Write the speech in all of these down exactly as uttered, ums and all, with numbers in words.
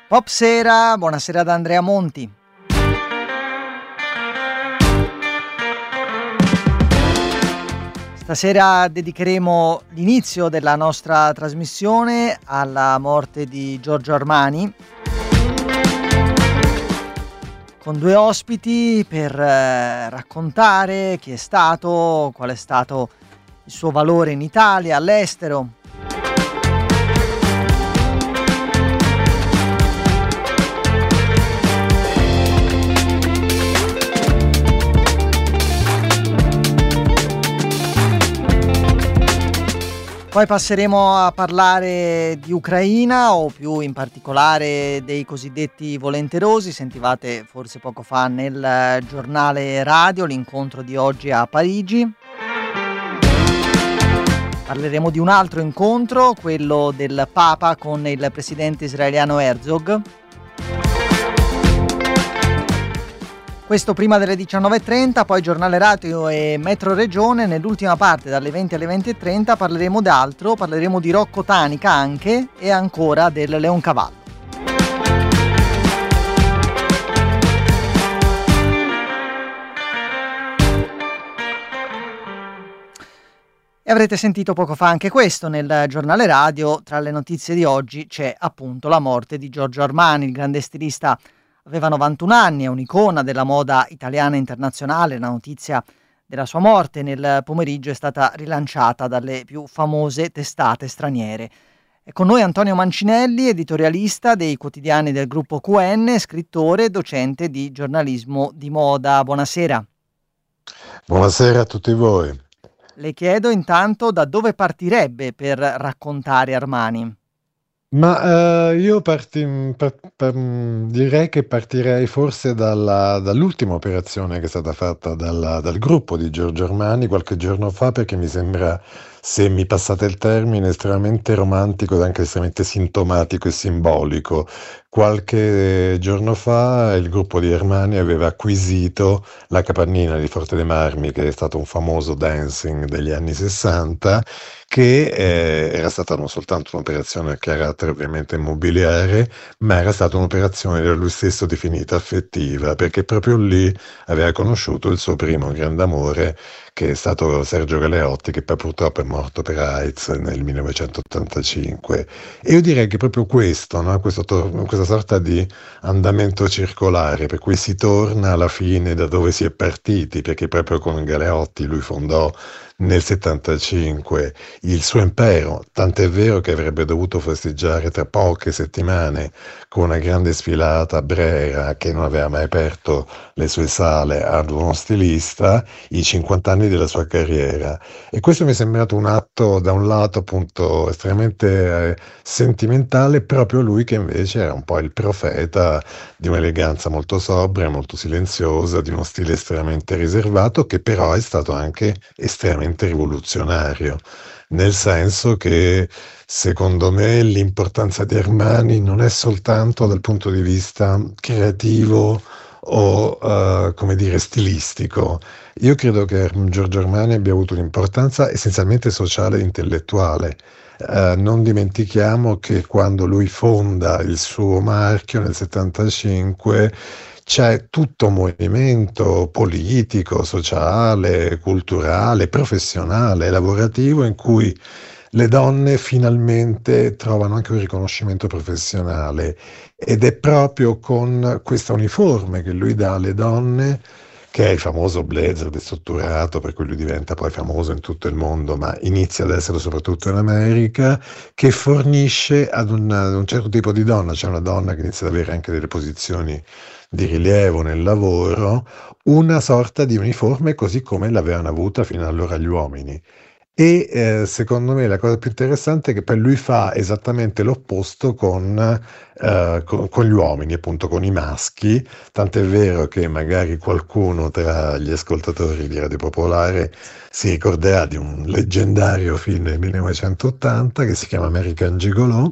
Popsera, buonasera da Andrea Monti. Stasera dedicheremo l'inizio della nostra trasmissione alla morte di Giorgio Armani, con due ospiti per eh, raccontare chi è stato, qual è stato il suo valore in Italia, all'estero. Poi passeremo a parlare di Ucraina, o più in particolare dei cosiddetti volenterosi. Sentivate forse poco fa nel giornale radio l'incontro di oggi a Parigi. Parleremo di un altro incontro, quello del Papa con il presidente israeliano Herzog. Questo prima delle diciannove e trenta, poi giornale radio e Metro Regione. Nell'ultima parte, dalle venti alle venti e trenta, parleremo d'altro, parleremo di Rocco Tanica anche, e ancora del Leoncavallo. E avrete sentito poco fa anche questo nel giornale radio. Tra le notizie di oggi c'è appunto la morte di Giorgio Armani, il grande stilista. Aveva novantuno anni, è un'icona della moda italiana e internazionale. La notizia della sua morte nel pomeriggio è stata rilanciata dalle più famose testate straniere. È con noi Antonio Mancinelli, editorialista dei quotidiani del gruppo Q N, scrittore e docente di giornalismo di moda. Buonasera. Buonasera a tutti voi. Le chiedo intanto da dove partirebbe per raccontare Armani. Ma eh, io parti, per, per, direi che partirei forse dalla, dall'ultima operazione che è stata fatta dalla, dal gruppo di Giorgio Armani qualche giorno fa, perché mi sembra, se mi passate il termine, estremamente romantico ed anche estremamente sintomatico e simbolico. Qualche giorno fa il gruppo di Armani aveva acquisito la capannina di Forte dei Marmi, che è stato un famoso dancing degli anni sessanta, che eh, era stata non soltanto un'operazione a carattere ovviamente immobiliare, ma era stata un'operazione da lui stesso definita affettiva, perché proprio lì aveva conosciuto il suo primo grande amore, che è stato Sergio Galeotti, che poi purtroppo è morto per AIDS nel millenovecentottantacinque. E io direi che proprio questo, no? questo tor- questa sorta di andamento circolare, per cui si torna alla fine da dove si è partiti, perché proprio con Galeotti lui fondò nel settantacinque il suo impero, tant'è vero che avrebbe dovuto festeggiare tra poche settimane con una grande sfilata a Brera, che non aveva mai aperto le sue sale ad uno stilista, i cinquanta anni della sua carriera. E questo mi è sembrato un atto, da un lato appunto estremamente eh, sentimentale, proprio lui che invece era un po' il profeta di un'eleganza molto sobria, molto silenziosa, di uno stile estremamente riservato, che però è stato anche estremamente rivoluzionario, nel senso che secondo me l'importanza di Armani non è soltanto dal punto di vista creativo o uh, come dire stilistico. Io credo che Giorgio Armani abbia avuto un'importanza essenzialmente sociale e intellettuale. Uh, non dimentichiamo che quando lui fonda il suo marchio nel settantacinque c'è tutto un movimento politico, sociale, culturale, professionale, lavorativo, in cui le donne finalmente trovano anche un riconoscimento professionale, ed è proprio con questa uniforme che lui dà alle donne, che è il famoso blazer destrutturato, per cui lui diventa poi famoso in tutto il mondo, ma inizia ad esserlo soprattutto in America, che fornisce ad, una, ad un certo tipo di donna, c'è una donna che inizia ad avere anche delle posizioni di rilievo nel lavoro, una sorta di uniforme così come l'avevano avuta fino allora gli uomini. E eh, secondo me la cosa più interessante è che poi lui fa esattamente l'opposto con, eh, con, con gli uomini, appunto con i maschi, tant'è vero che magari qualcuno tra gli ascoltatori di Radio Popolare si ricorderà di un leggendario film del millenovecentottanta che si chiama American Gigolo.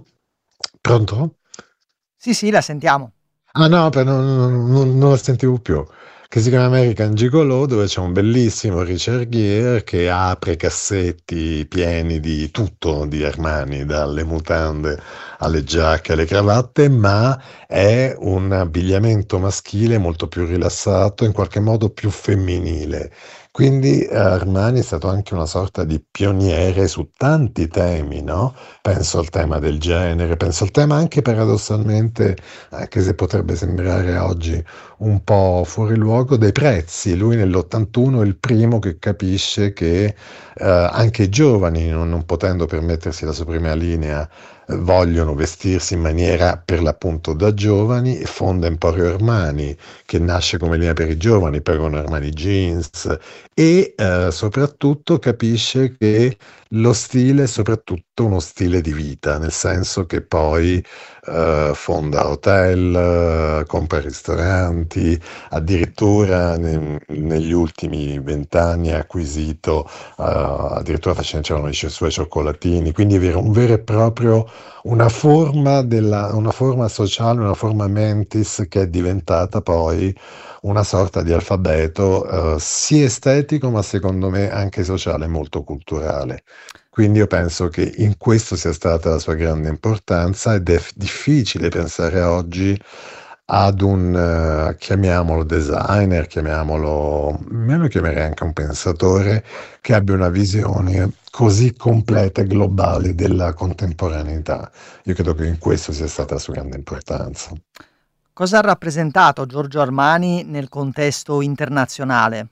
Pronto? Sì, sì, la sentiamo. Ah no, per non, non, non la sentivo più. che si chiama American Gigolo, dove c'è un bellissimo Richard Gere che apre cassetti pieni di tutto di Armani, dalle mutande alle giacche, alle cravatte, ma è un abbigliamento maschile molto più rilassato, in qualche modo più femminile. Quindi eh, Armani è stato anche una sorta di pioniere su tanti temi, no? Penso al tema del genere, penso al tema anche paradossalmente, anche se potrebbe sembrare oggi un po' fuori luogo, dei prezzi. Lui nell'ottantuno è il primo che capisce che eh, anche i giovani, non, non potendo permettersi la sua prima linea, eh, vogliono vestirsi in maniera per l'appunto da giovani, e fonda Emporio Armani, che nasce come linea per i giovani, poi con Armani Jeans, e eh, soprattutto capisce che lo stile è soprattutto uno stile di vita, nel senso che poi eh, fonda hotel, eh, compra ristoranti, addirittura ne- negli ultimi vent'anni ha acquisito, eh, addirittura facendo c'erano i suoi cioccolatini, quindi avere un vero e proprio una forma, della, una forma sociale, una forma mentis che è diventata poi una sorta di alfabeto, eh, sì estetico, ma secondo me anche sociale e molto culturale. Quindi io penso che in questo sia stata la sua grande importanza ed è f- difficile pensare oggi ad un, eh, chiamiamolo designer, chiamiamolo, me lo chiamerei anche un pensatore, che abbia una visione così completa e globale della contemporaneità. Io credo che in questo sia stata la sua grande importanza. Cosa ha rappresentato Giorgio Armani nel contesto internazionale?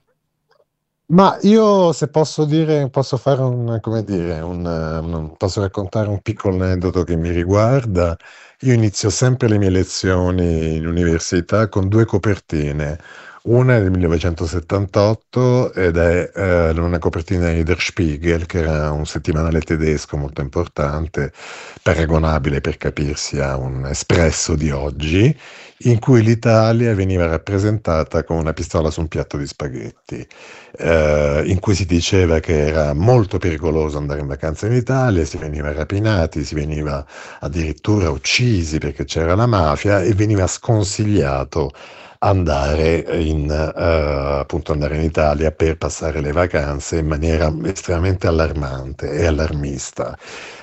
Ma io se posso dire, posso fare un, come dire, un, eh, un- posso raccontare un piccolo aneddoto che mi riguarda. Io inizio sempre le mie lezioni in università con due copertine. Una è del millenovecentosettantotto ed è eh, una copertina di Der Spiegel, che era un settimanale tedesco molto importante, paragonabile per capirsi a un Espresso di oggi, in cui l'Italia veniva rappresentata con una pistola su un piatto di spaghetti, eh, in cui si diceva che era molto pericoloso andare in vacanza in Italia, si veniva rapinati, si veniva addirittura uccisi perché c'era la mafia e veniva sconsigliato andare in, eh, appunto andare in Italia per passare le vacanze in maniera estremamente allarmante e allarmista.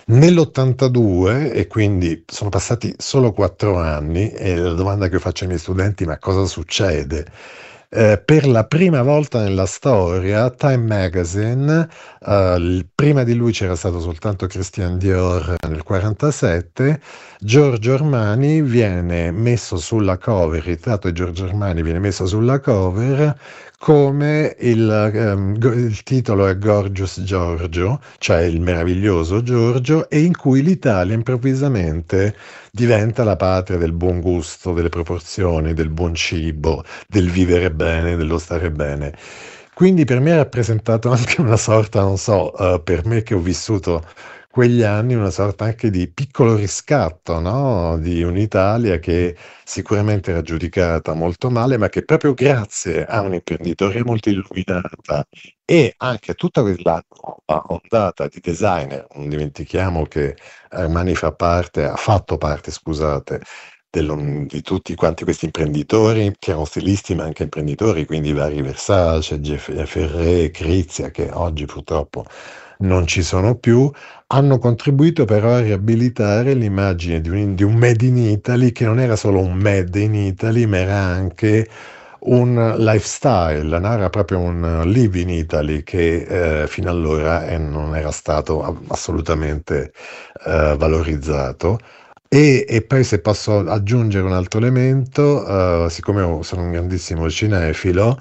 Nell'ottantadue, e quindi sono passati solo quattro anni, e la domanda che io faccio ai miei studenti, ma cosa succede? Eh, per la prima volta nella storia, Time Magazine, eh, il- prima di lui c'era stato soltanto Christian Dior nel quarantasette, Giorgio Armani viene messo sulla cover, il ritratto di Giorgio Armani viene messo sulla cover come il, ehm, go- il titolo è Gorgeous Giorgio, cioè il meraviglioso Giorgio, e in cui l'Italia improvvisamente diventa la patria del buon gusto, delle proporzioni, del buon cibo, del vivere bene, dello stare bene. Quindi per me ha rappresentato anche una sorta, non so, eh, per me che ho vissuto quegli anni, una sorta anche di piccolo riscatto, no? Di un'Italia che sicuramente era giudicata molto male, ma che proprio grazie a un'imprenditoria molto illuminata e anche a tutta quella nuova ondata di designer, non dimentichiamo che Armani fa parte, ha fatto parte, scusate, dello- di tutti quanti questi imprenditori, che erano stilisti ma anche imprenditori, quindi i vari Versace, Geff- Ferré, Crizia, che oggi purtroppo non ci sono più, hanno contribuito però a riabilitare l'immagine di un, di un Made in Italy che non era solo un Made in Italy, ma era anche un lifestyle, no? Era proprio un live in Italy che eh, fino allora eh, non era stato a- assolutamente eh, valorizzato. E, e poi se posso aggiungere un altro elemento, eh, siccome io sono un grandissimo cinefilo,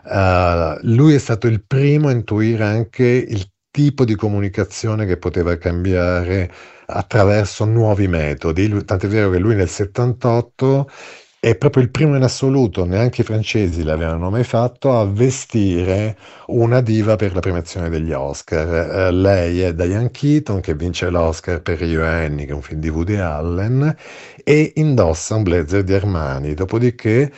eh, lui è stato il primo a intuire anche il tipo di comunicazione che poteva cambiare attraverso nuovi metodi. Lui- tant'è vero che lui nel settantotto è proprio il primo in assoluto, neanche i francesi l'avevano mai fatto, a vestire una diva per la premiazione degli Oscar. Eh, lei è Diane Keaton, che vince l'Oscar per Io e Annie, che è un film di Woody Allen, e indossa un blazer di Armani. Dopodiché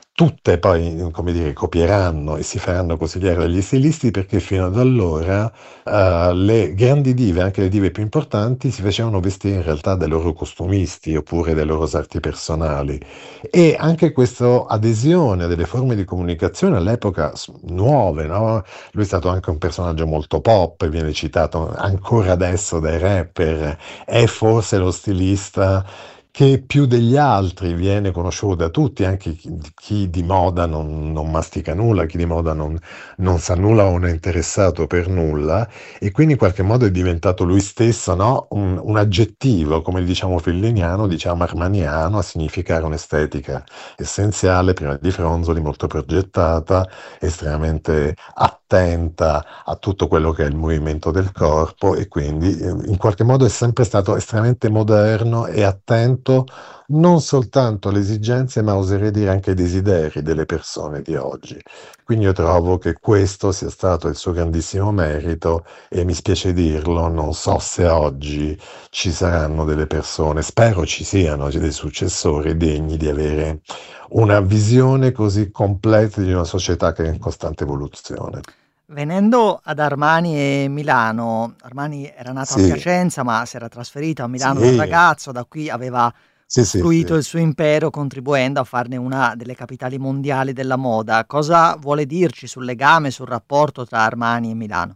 tutte poi, come dire, copieranno e si faranno consigliare dagli stilisti, perché fino ad allora uh, le grandi dive, anche le dive più importanti, si facevano vestire in realtà dai loro costumisti oppure dai loro sarti personali. E anche questa adesione a delle forme di comunicazione all'epoca s- nuove, no? Lui è stato anche un personaggio molto pop, viene citato ancora adesso dai rapper, è forse lo stilista che più degli altri viene conosciuto da tutti, anche chi, chi di moda non, non mastica nulla, chi di moda non, non sa nulla o non è interessato per nulla, e quindi in qualche modo è diventato lui stesso, no? un, un aggettivo, come diciamo felliniano, diciamo armaniano, a significare un'estetica essenziale, prima di Fronzoli, molto progettata, estremamente attenta a tutto quello che è il movimento del corpo, e quindi eh, in qualche modo è sempre stato estremamente moderno e attento non soltanto alle esigenze, ma oserei dire anche ai desideri delle persone di oggi. Quindi io trovo che questo sia stato il suo grandissimo merito, e mi spiace dirlo, non so se oggi ci saranno delle persone, spero ci siano dei successori degni di avere una visione così completa di una società che è in costante evoluzione. Venendo ad Armani e Milano, Armani era nato a Sì, Piacenza, ma si era trasferito a Milano da sì, ragazzo, da qui aveva sì, sì, costruito sì. il suo impero contribuendo a farne una delle capitali mondiali della moda. Cosa vuole dirci sul legame, sul rapporto tra Armani e Milano?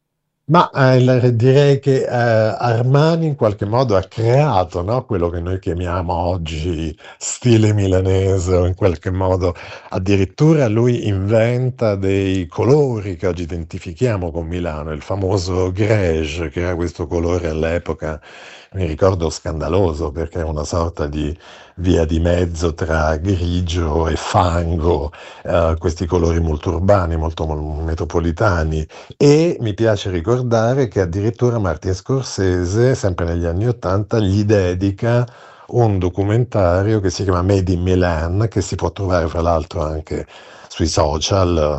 Ma eh, il- direi che eh, Armani in qualche modo ha creato, no, quello che noi chiamiamo oggi stile milanese, o in qualche modo addirittura lui inventa dei colori che oggi identifichiamo con Milano, il famoso grège, che era questo colore all'epoca, mi ricordo, scandaloso, perché è una sorta di via di mezzo tra grigio e fango, eh, questi colori molto urbani, molto mo- metropolitani. E mi piace ricordare che addirittura Martin Scorsese, sempre negli anni Ottanta, gli dedica un documentario che si chiama Made in Milan, che si può trovare fra l'altro anche sui social, eh,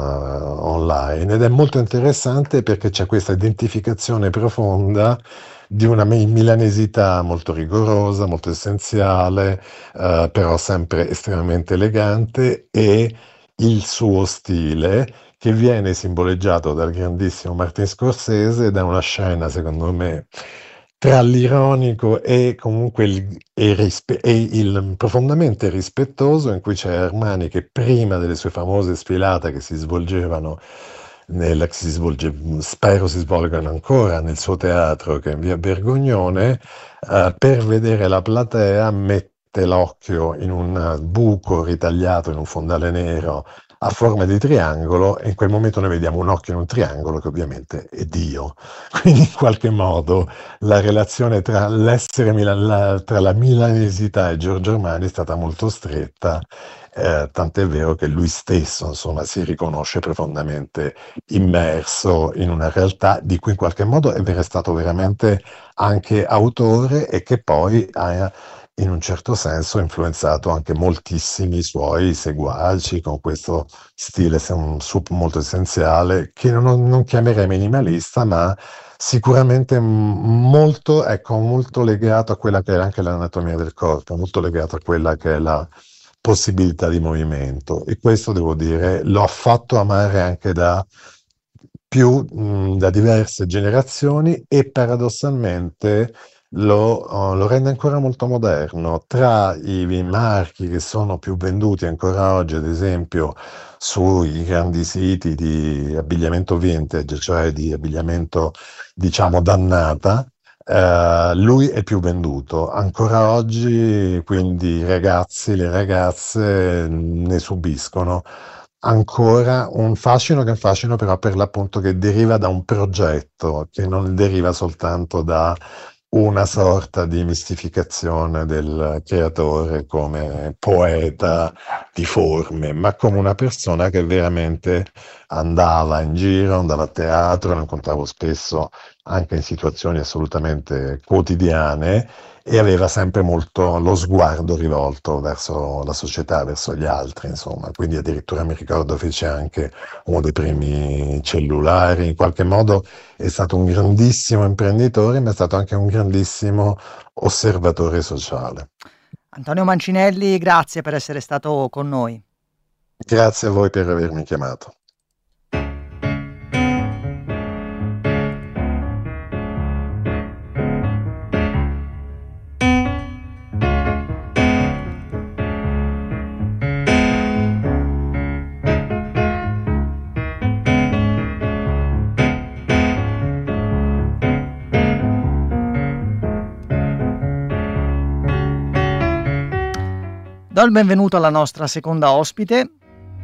online, ed è molto interessante perché c'è questa identificazione profonda di una mi- milanesità molto rigorosa, molto essenziale, eh, però sempre estremamente elegante, e il suo stile, che viene simboleggiato dal grandissimo Martin Scorsese, da una scena, secondo me, tra l'ironico e comunque il, e rispe- e il profondamente rispettoso, in cui c'è Armani che prima delle sue famose sfilate che si svolgevano nel, che si svolge, spero si svolgano ancora nel suo teatro, che è in via Bergognone, eh, per vedere la platea mette l'occhio in un buco ritagliato in un fondale nero a forma di triangolo, e in quel momento noi vediamo un occhio in un triangolo che ovviamente è Dio. Quindi in qualche modo la relazione tra l'essere Mila- la, tra la milanesità e Giorgio Armani è stata molto stretta, eh, tant'è vero che lui stesso, insomma, si riconosce profondamente immerso in una realtà di cui in qualche modo è stato veramente anche autore, e che poi ha in un certo senso influenzato anche moltissimi suoi seguaci con questo stile se- un suo molto essenziale, che non, non chiamerei minimalista, ma sicuramente m- molto, ecco, molto legato a quella che è anche l'anatomia del corpo, molto legato a quella che è la possibilità di movimento. E questo, devo dire, l'ho fatto amare anche da più, mh, da diverse generazioni, e paradossalmente lo, oh, lo rende ancora molto moderno. Tra i, i marchi che sono più venduti ancora oggi, ad esempio, sui grandi siti di abbigliamento vintage, cioè di abbigliamento, diciamo, dannata, eh, lui è più venduto ancora oggi, quindi i ragazzi, le ragazze ne subiscono ancora un fascino, che è un fascino però per l'appunto che deriva da un progetto, che non deriva soltanto da una sorta di mistificazione del creatore come poeta di forme, ma come una persona che veramente andava in giro, andava a teatro, lo incontravo spesso anche in situazioni assolutamente quotidiane, e aveva sempre molto lo sguardo rivolto verso la società, verso gli altri, insomma. Quindi addirittura mi ricordo fece anche uno dei primi cellulari, in qualche modo è stato un grandissimo imprenditore, ma è stato anche un grandissimo osservatore sociale. Antonio Mancinelli, grazie per essere stato con noi. Grazie a voi per avermi chiamato. Do il benvenuto alla nostra seconda ospite,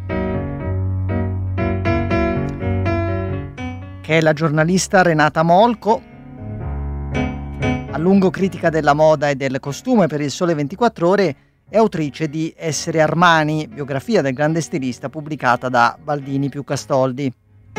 che è la giornalista Renata Molco, a lungo critica della moda e del costume per il Sole ventiquattro Ore e autrice di Essere Armani, biografia del grande stilista pubblicata da Baldini più Castoldi.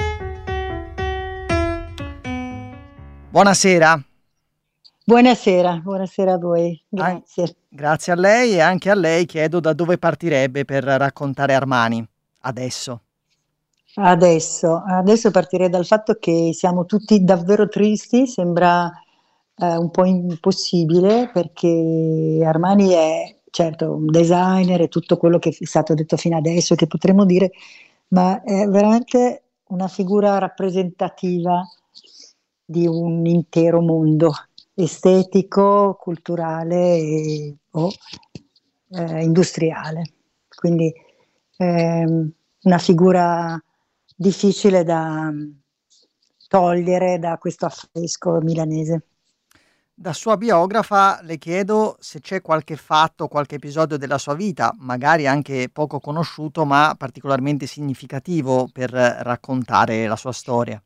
Buonasera. Buonasera, buonasera a voi, grazie. An- grazie a lei, e anche a lei chiedo da dove partirebbe per raccontare Armani, adesso. Adesso, adesso partirei dal fatto che siamo tutti davvero tristi, sembra eh, un po' impossibile, perché Armani è certo un designer e tutto quello che è stato detto fino adesso, che potremmo dire, ma è veramente una figura rappresentativa di un intero mondo estetico, culturale e, o eh, industriale. Quindi ehm, una figura difficile da togliere da questo affresco milanese. Da sua biografa le chiedo se c'è qualche fatto, qualche episodio della sua vita, magari anche poco conosciuto, ma particolarmente significativo per raccontare la sua storia.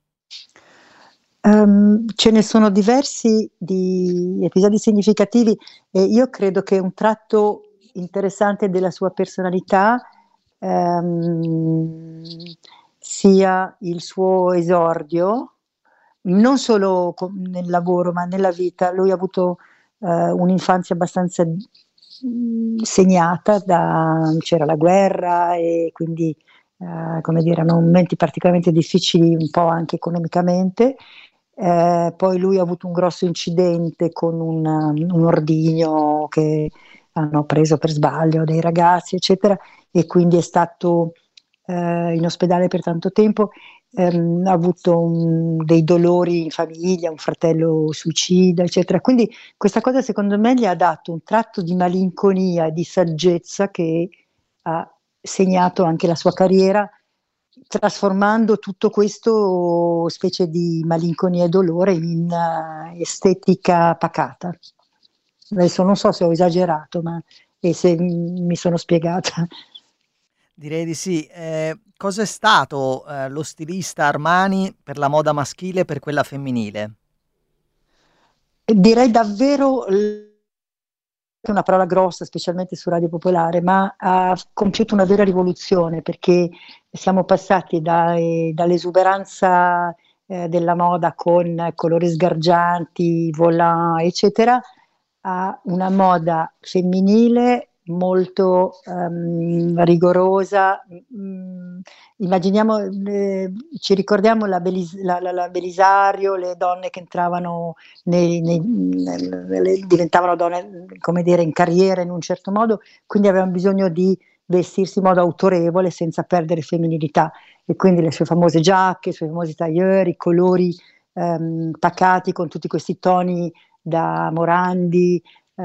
Um, ce ne sono diversi di episodi significativi e io credo che un tratto interessante della sua personalità um, sia il suo esordio, non solo nel lavoro ma nella vita. Lui ha avuto uh, un'infanzia abbastanza mh, segnata da, c'era la guerra e quindi uh, come dire, erano momenti particolarmente difficili un po' anche economicamente. Eh, poi lui ha avuto un grosso incidente con un, un ordigno che hanno preso per sbaglio dei ragazzi, eccetera, e quindi è stato eh, in ospedale per tanto tempo. Ehm, ha avuto un, dei dolori in famiglia, un fratello suicida, eccetera. Quindi questa cosa secondo me gli ha dato un tratto di malinconia e di saggezza che ha segnato anche la sua carriera, trasformando tutto questo specie di malinconia e dolore in uh, estetica pacata. Adesso non so se ho esagerato, ma e se m- mi sono spiegata. Direi di sì. Eh, cos'è stato eh, lo stilista Armani per la moda maschile e per quella femminile? Direi davvero, è una parola grossa, specialmente su Radio Popolare, ma ha compiuto una vera rivoluzione, perché siamo passati da, eh, dall'esuberanza eh, della moda con colori sgargianti, volant, eccetera, a una moda femminile molto um, rigorosa. Mm, immaginiamo, eh, ci ricordiamo la, Belis- la, la, la Belisario, le donne che entravano nei, nei, nel, diventavano donne, come dire, in carriera in un certo modo, quindi avevano bisogno di vestirsi in modo autorevole senza perdere femminilità, e quindi le sue famose giacche, i suoi famosi tailleur, i colori ehm, pacati con tutti questi toni da Morandi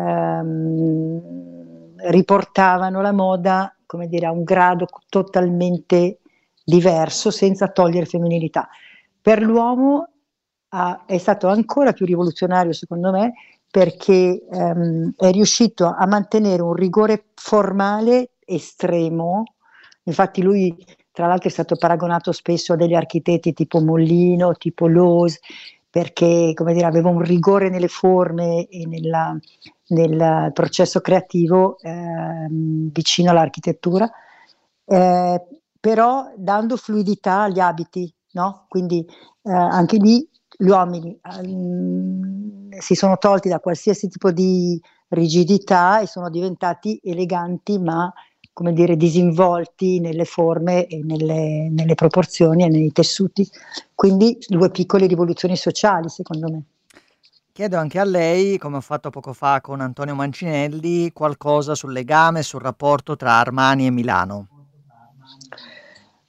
ehm, riportavano la moda, come dire, a un grado totalmente diverso senza togliere femminilità. Per l'uomo ha, è stato ancora più rivoluzionario, secondo me, perché ehm, è riuscito a mantenere un rigore formale estremo. Infatti lui, tra l'altro, è stato paragonato spesso a degli architetti tipo Mollino, tipo Loos, perché, come dire, aveva un rigore nelle forme e nella, nel processo creativo ehm, vicino all'architettura, eh, però dando fluidità agli abiti, no? Quindi eh, anche lì gli uomini um, si sono tolti da qualsiasi tipo di rigidità e sono diventati eleganti, ma come dire disinvolti nelle forme e nelle, nelle proporzioni e nei tessuti. Quindi due piccole rivoluzioni sociali, secondo me. Chiedo anche a lei, come ho fatto poco fa con Antonio Mancinelli, qualcosa sul legame, sul rapporto tra Armani e Milano.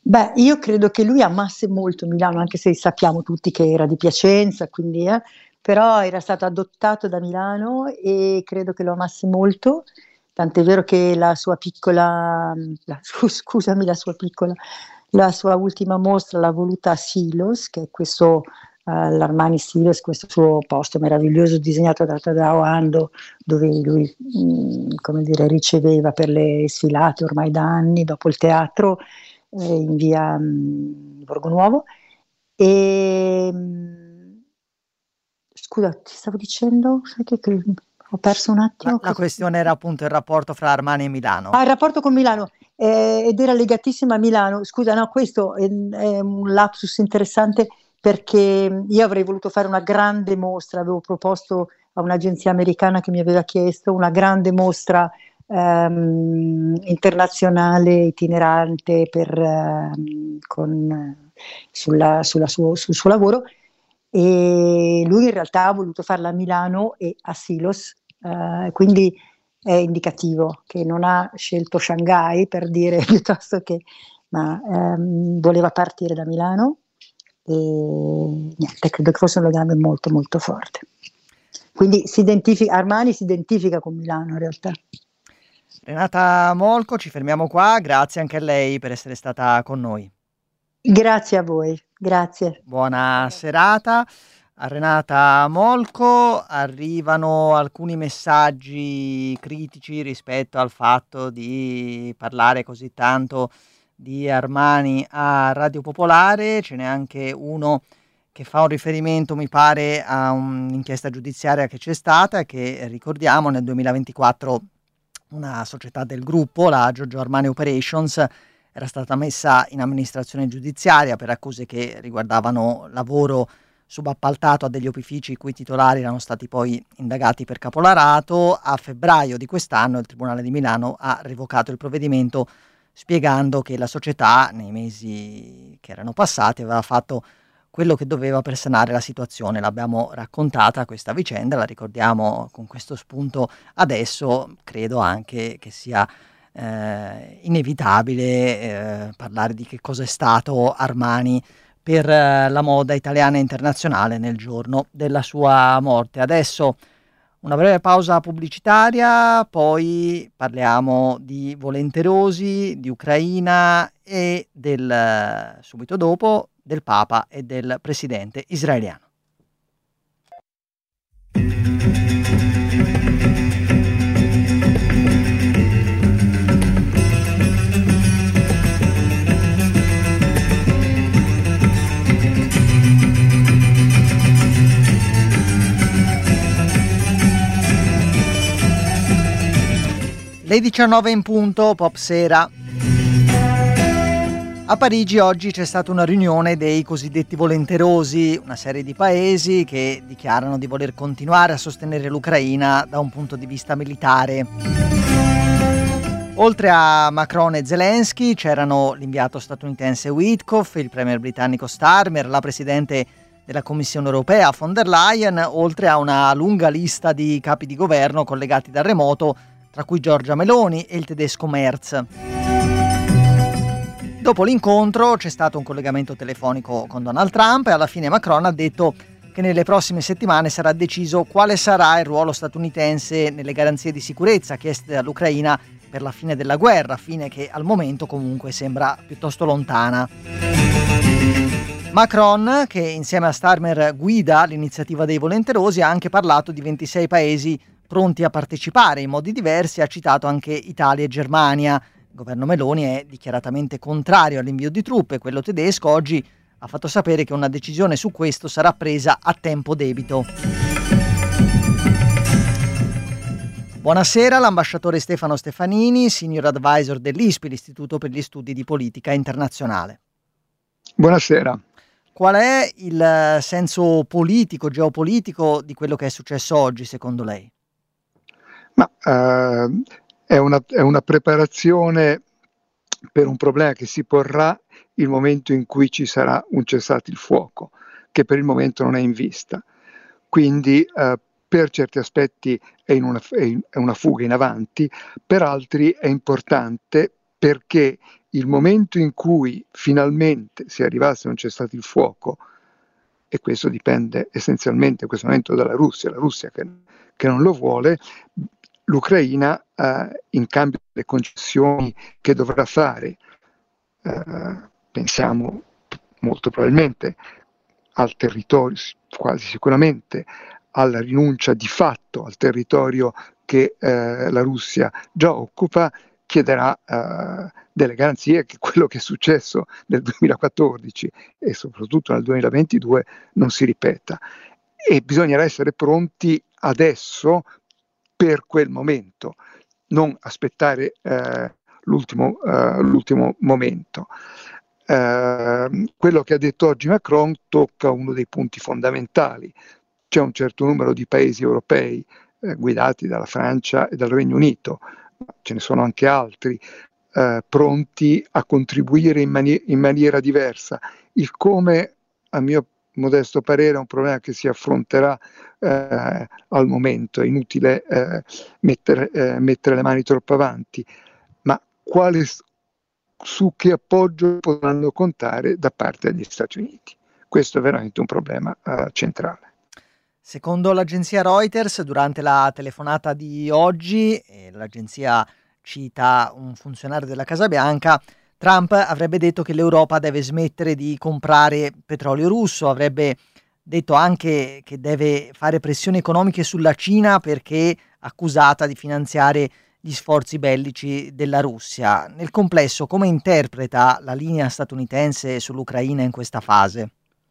Beh, io credo che lui amasse molto Milano, anche se sappiamo tutti che era di Piacenza, quindi, eh, però era stato adottato da Milano e credo che lo amasse molto, tant'è vero che la sua piccola, la- scusami, la sua piccola, la sua ultima mostra l'ha voluta a Silos, che è questo, eh, l'Armani Silos, questo suo posto meraviglioso disegnato da Tadao Ando, dove lui, mh, come dire, riceveva per le sfilate ormai da anni, dopo il teatro, eh, in via mh, Borgo Nuovo. E, mh, scusa, ti stavo dicendo, sai che, che ho perso un La, attimo. la Cosa- questione era appunto il rapporto fra Armani e Milano. Ah, il rapporto con Milano, eh, ed era legatissima a Milano. Scusa, no, questo è, è un lapsus interessante perché io avrei voluto fare una grande mostra, avevo proposto a un'agenzia americana che mi aveva chiesto una grande mostra ehm, internazionale itinerante per, ehm, con, sulla- sulla suo- sul suo lavoro, e lui in realtà ha voluto farla a Milano e a Silos, eh, quindi è indicativo che non ha scelto Shanghai per dire piuttosto che, ma ehm, voleva partire da Milano e niente, credo che fosse un legame molto molto forte. Quindi si identifica, Armani si identifica con Milano in realtà. Renata Molco, ci fermiamo qua, grazie anche a lei per essere stata con noi. Grazie a voi, grazie. Buona serata. A Renata Molco arrivano alcuni messaggi critici rispetto al fatto di parlare così tanto di Armani a Radio Popolare. Ce n'è anche uno che fa un riferimento, mi pare, a un'inchiesta giudiziaria che c'è stata e che, ricordiamo, nel duemilaventiquattro una società del gruppo, la Giorgio Armani Operations, era stata messa in amministrazione giudiziaria per accuse che riguardavano lavoro subappaltato a degli opifici i cui titolari erano stati poi indagati per caporalato. A febbraio di quest'anno il Tribunale di Milano ha revocato il provvedimento spiegando che la società nei mesi che erano passati aveva fatto quello che doveva per sanare la situazione. L'abbiamo raccontata questa vicenda, la ricordiamo con questo spunto adesso. Credo anche che sia eh, inevitabile eh, parlare di che cosa è stato Armani per eh, la moda italiana e internazionale nel giorno della sua morte. Adesso una breve pausa pubblicitaria, poi parliamo di volenterosi, di Ucraina e del, eh, subito dopo del Papa e del presidente israeliano. Le diciannove in punto, Pop Sera. A Parigi oggi c'è stata una riunione dei cosiddetti volenterosi, una serie di paesi che dichiarano di voler continuare a sostenere l'Ucraina da un punto di vista militare. Oltre a Macron e Zelensky c'erano l'inviato statunitense Witkoff, il premier britannico Starmer, la presidente della Commissione europea von der Leyen, oltre a una lunga lista di capi di governo collegati da remoto, tra cui Giorgia Meloni e il tedesco Merz. Dopo l'incontro c'è stato un collegamento telefonico con Donald Trump e alla fine Macron ha detto che nelle prossime settimane sarà deciso quale sarà il ruolo statunitense nelle garanzie di sicurezza chieste dall'Ucraina per la fine della guerra, fine che al momento comunque sembra piuttosto lontana. Macron, che insieme a Starmer guida l'iniziativa dei volenterosi, ha anche parlato di ventisei paesi pronti a partecipare in modi diversi, ha citato anche Italia e Germania. Il governo Meloni è dichiaratamente contrario all'invio di truppe, quello tedesco oggi ha fatto sapere che una decisione su questo sarà presa a tempo debito. Buonasera, l'ambasciatore Stefano Stefanini, senior advisor dell'I S P I, l'Istituto per gli Studi di Politica Internazionale. Buonasera. Qual è il senso politico, geopolitico di quello che è successo oggi, secondo lei? Ma uh, è, una, è una preparazione per un problema che si porrà il momento in cui ci sarà un cessate il fuoco, che per il momento non è in vista. Quindi uh, per certi aspetti è, in una, è, in, è una fuga in avanti, per altri è importante perché il momento in cui finalmente si arrivasse a un cessate il fuoco, e questo dipende essenzialmente in questo momento dalla Russia, la Russia che, che non lo vuole, l'Ucraina eh, in cambio delle concessioni che dovrà fare, eh, pensiamo molto probabilmente al territorio, quasi sicuramente alla rinuncia di fatto al territorio che eh, la Russia già occupa, chiederà eh, delle garanzie che quello che è successo nel duemilaquattordici e soprattutto nel duemilaventidue non si ripeta. E bisognerà essere pronti adesso per quel momento, non aspettare eh, l'ultimo, eh, l'ultimo momento. Eh, quello che ha detto oggi Macron tocca uno dei punti fondamentali. C'è un certo numero di paesi europei eh, guidati dalla Francia e dal Regno Unito, ce ne sono anche altri, eh, pronti a contribuire in, mani- in maniera diversa. Il come, a mio modesto parere, è un problema che si affronterà eh, al momento. È inutile eh, mettere, eh, mettere le mani troppo avanti, ma quale, su che appoggio potranno contare da parte degli Stati Uniti? Questo è veramente un problema eh, centrale. Secondo l'agenzia Reuters, durante la telefonata di oggi, eh, l'agenzia cita un funzionario della Casa Bianca, Trump avrebbe detto che l'Europa deve smettere di comprare petrolio russo, avrebbe detto anche che deve fare pressioni economiche sulla Cina perché accusata di finanziare gli sforzi bellici della Russia. Nel complesso, come interpreta la linea statunitense sull'Ucraina in questa fase?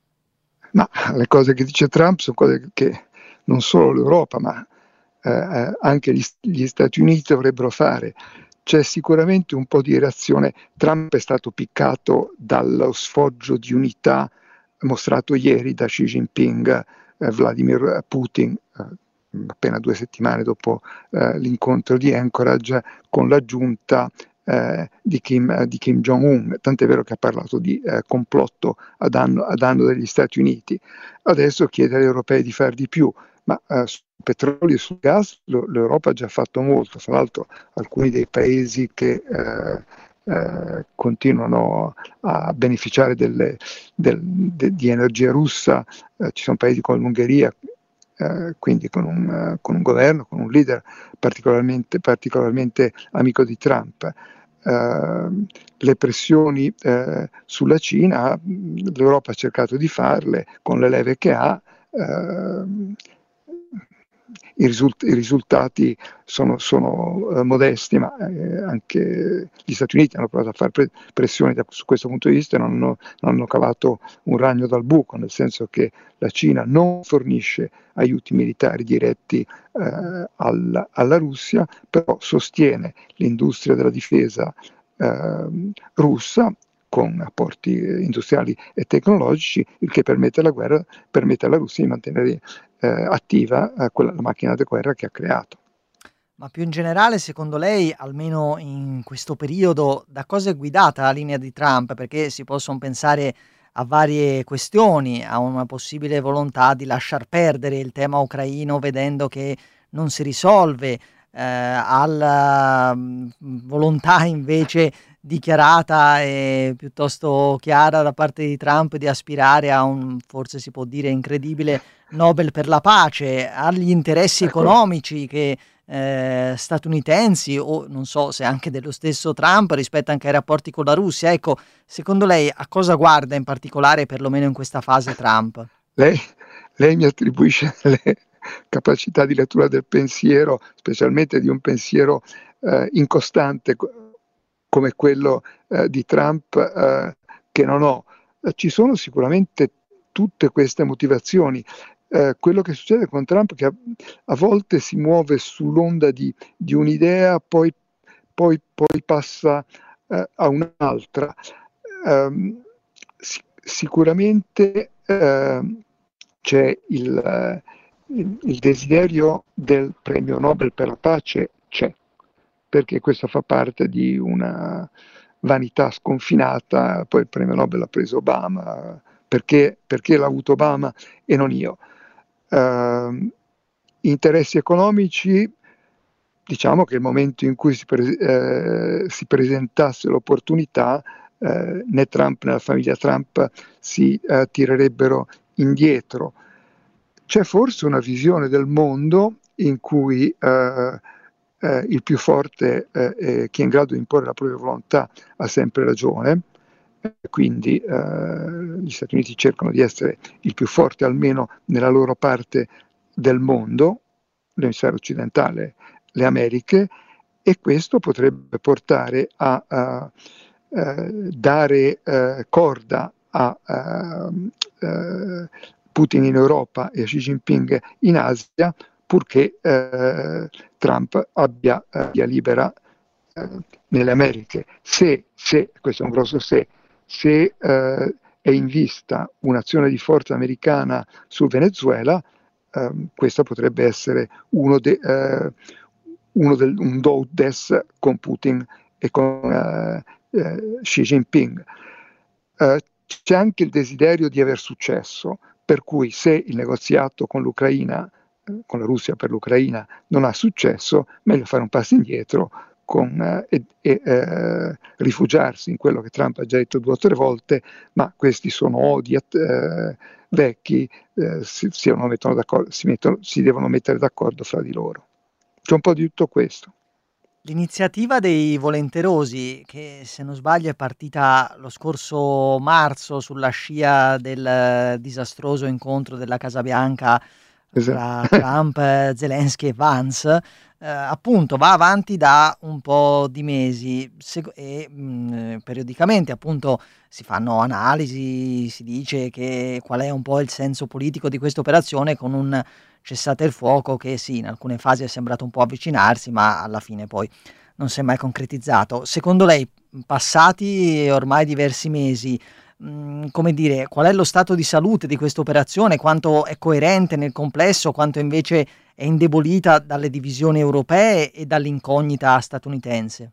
Ma le cose che dice Trump sono cose che non solo l'Europa, ma eh, anche gli, gli Stati Uniti dovrebbero fare. C'è sicuramente un po' di reazione. Trump è stato piccato dallo sfoggio di unità mostrato ieri da Xi Jinping, eh, Vladimir Putin, eh, appena due settimane dopo eh, l'incontro di Anchorage con la giunta Eh, di, Kim, di Kim Jong-un, tant'è vero che ha parlato di eh, complotto a danno, a danno degli Stati Uniti. Adesso chiede agli europei di fare di più, ma eh, sul petrolio e sul gas lo, l'Europa ha già fatto molto. Tra l'altro alcuni dei paesi che eh, eh, continuano a beneficiare delle, del, de, di energia russa, eh, ci sono paesi come l'Ungheria, Uh, quindi con un, uh, con un governo, con un leader particolarmente, particolarmente amico di Trump. Uh, le pressioni uh, sulla Cina, l'Europa ha cercato di farle con le leve che ha. Uh, I, risult- i risultati sono, sono uh, modesti, ma eh, anche gli Stati Uniti hanno provato a fare pre- pressioni da, su questo punto di vista e non hanno, non hanno cavato un ragno dal buco, nel senso che la Cina non fornisce aiuti militari diretti eh, alla, alla Russia, però sostiene l'industria della difesa eh, russa con apporti industriali e tecnologici, il che permette alla guerra, permette alla Russia di mantenere eh, attiva eh, quella, la macchina di guerra che ha creato. Ma più in generale, secondo lei, almeno in questo periodo, da cosa è guidata la linea di Trump? Perché si possono pensare a varie questioni, a una possibile volontà di lasciar perdere il tema ucraino vedendo che non si risolve, eh, alla mh, volontà invece dichiarata e piuttosto chiara da parte di Trump di aspirare a un, forse si può dire incredibile, Nobel per la pace, agli interessi Ecco. economici che eh, statunitensi o non so se anche dello stesso Trump rispetto anche ai rapporti con la Russia. Ecco, secondo lei a cosa guarda in particolare, perlomeno in questa fase, Trump? Lei, lei mi attribuisce le capacità di lettura del pensiero, specialmente di un pensiero eh, incostante come quello eh, di Trump, eh, che non ho. Eh, ci sono sicuramente tutte queste motivazioni. Eh, quello che succede con Trump è che a, a volte si muove sull'onda di, di un'idea, poi, poi, poi passa eh, a un'altra. Um, sic- sicuramente uh, c'è il, uh, il, il desiderio del premio Nobel per la pace, c'è, perché questo fa parte di una vanità sconfinata. Poi il premio Nobel l'ha preso Obama, perché, perché l'ha avuto Obama e non io. Uh, interessi economici diciamo che il momento in cui si, pre- eh, si presentasse l'opportunità, eh, né Trump né la famiglia Trump si eh, tirerebbero indietro. C'è forse una visione del mondo in cui eh, eh, il più forte, eh, chi è in grado di imporre la propria volontà, ha sempre ragione, quindi eh, gli Stati Uniti cercano di essere il più forte almeno nella loro parte del mondo, l'emisfero occidentale, le Americhe, e questo potrebbe portare a, a, a dare eh, corda a, a, a Putin in Europa e a Xi Jinping in Asia, purché eh, Trump abbia eh, via libera eh, nelle Americhe. Se, se, questo è un grosso se, se eh, è in vista un'azione di forza americana sul Venezuela, eh, questo potrebbe essere uno, de, eh, uno del, un do des con Putin e con eh, eh, Xi Jinping. Eh, c'è anche il desiderio di aver successo, per cui se il negoziato con l'Ucraina, eh, con la Russia per l'Ucraina, non ha successo, meglio fare un passo indietro con, eh, e, e eh, rifugiarsi in quello che Trump ha già detto due o tre volte, ma questi sono odi eh, vecchi, eh, si, si, mettono si, mettono, si devono mettere d'accordo fra di loro. C'è un po' di tutto questo. L'iniziativa dei volenterosi, che se non sbaglio è partita lo scorso marzo sulla scia del disastroso incontro della Casa Bianca tra Trump, Zelensky e Vance, eh, appunto va avanti da un po' di mesi se- e mh, periodicamente appunto si fanno analisi, si dice che qual è un po' il senso politico di questa operazione, con un cessate il fuoco che sì, in alcune fasi è sembrato un po' avvicinarsi, ma alla fine poi non si è mai concretizzato. Secondo lei, passati ormai diversi mesi, mh, come dire, qual è lo stato di salute di questa operazione? Quanto è coerente nel complesso, quanto invece è indebolita dalle divisioni europee e dall'incognita statunitense?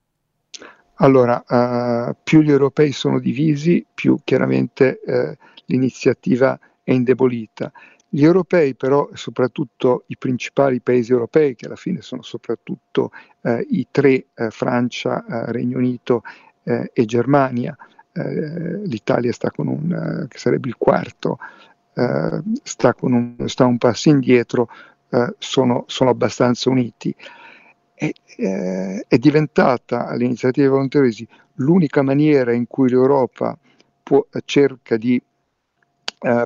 Allora, uh, più gli europei sono divisi, più chiaramente uh, l'iniziativa è indebolita. Gli europei però, soprattutto i principali paesi europei, che alla fine sono soprattutto uh, i tre, uh, Francia, uh, Regno Unito uh, e Germania, uh, l'Italia sta con un, uh, che sarebbe il quarto, uh, sta, con un, sta un passo indietro, uh, sono, sono abbastanza uniti. È, eh, è diventata l'iniziativa volontaresi l'unica maniera in cui l'Europa può, cerca di eh,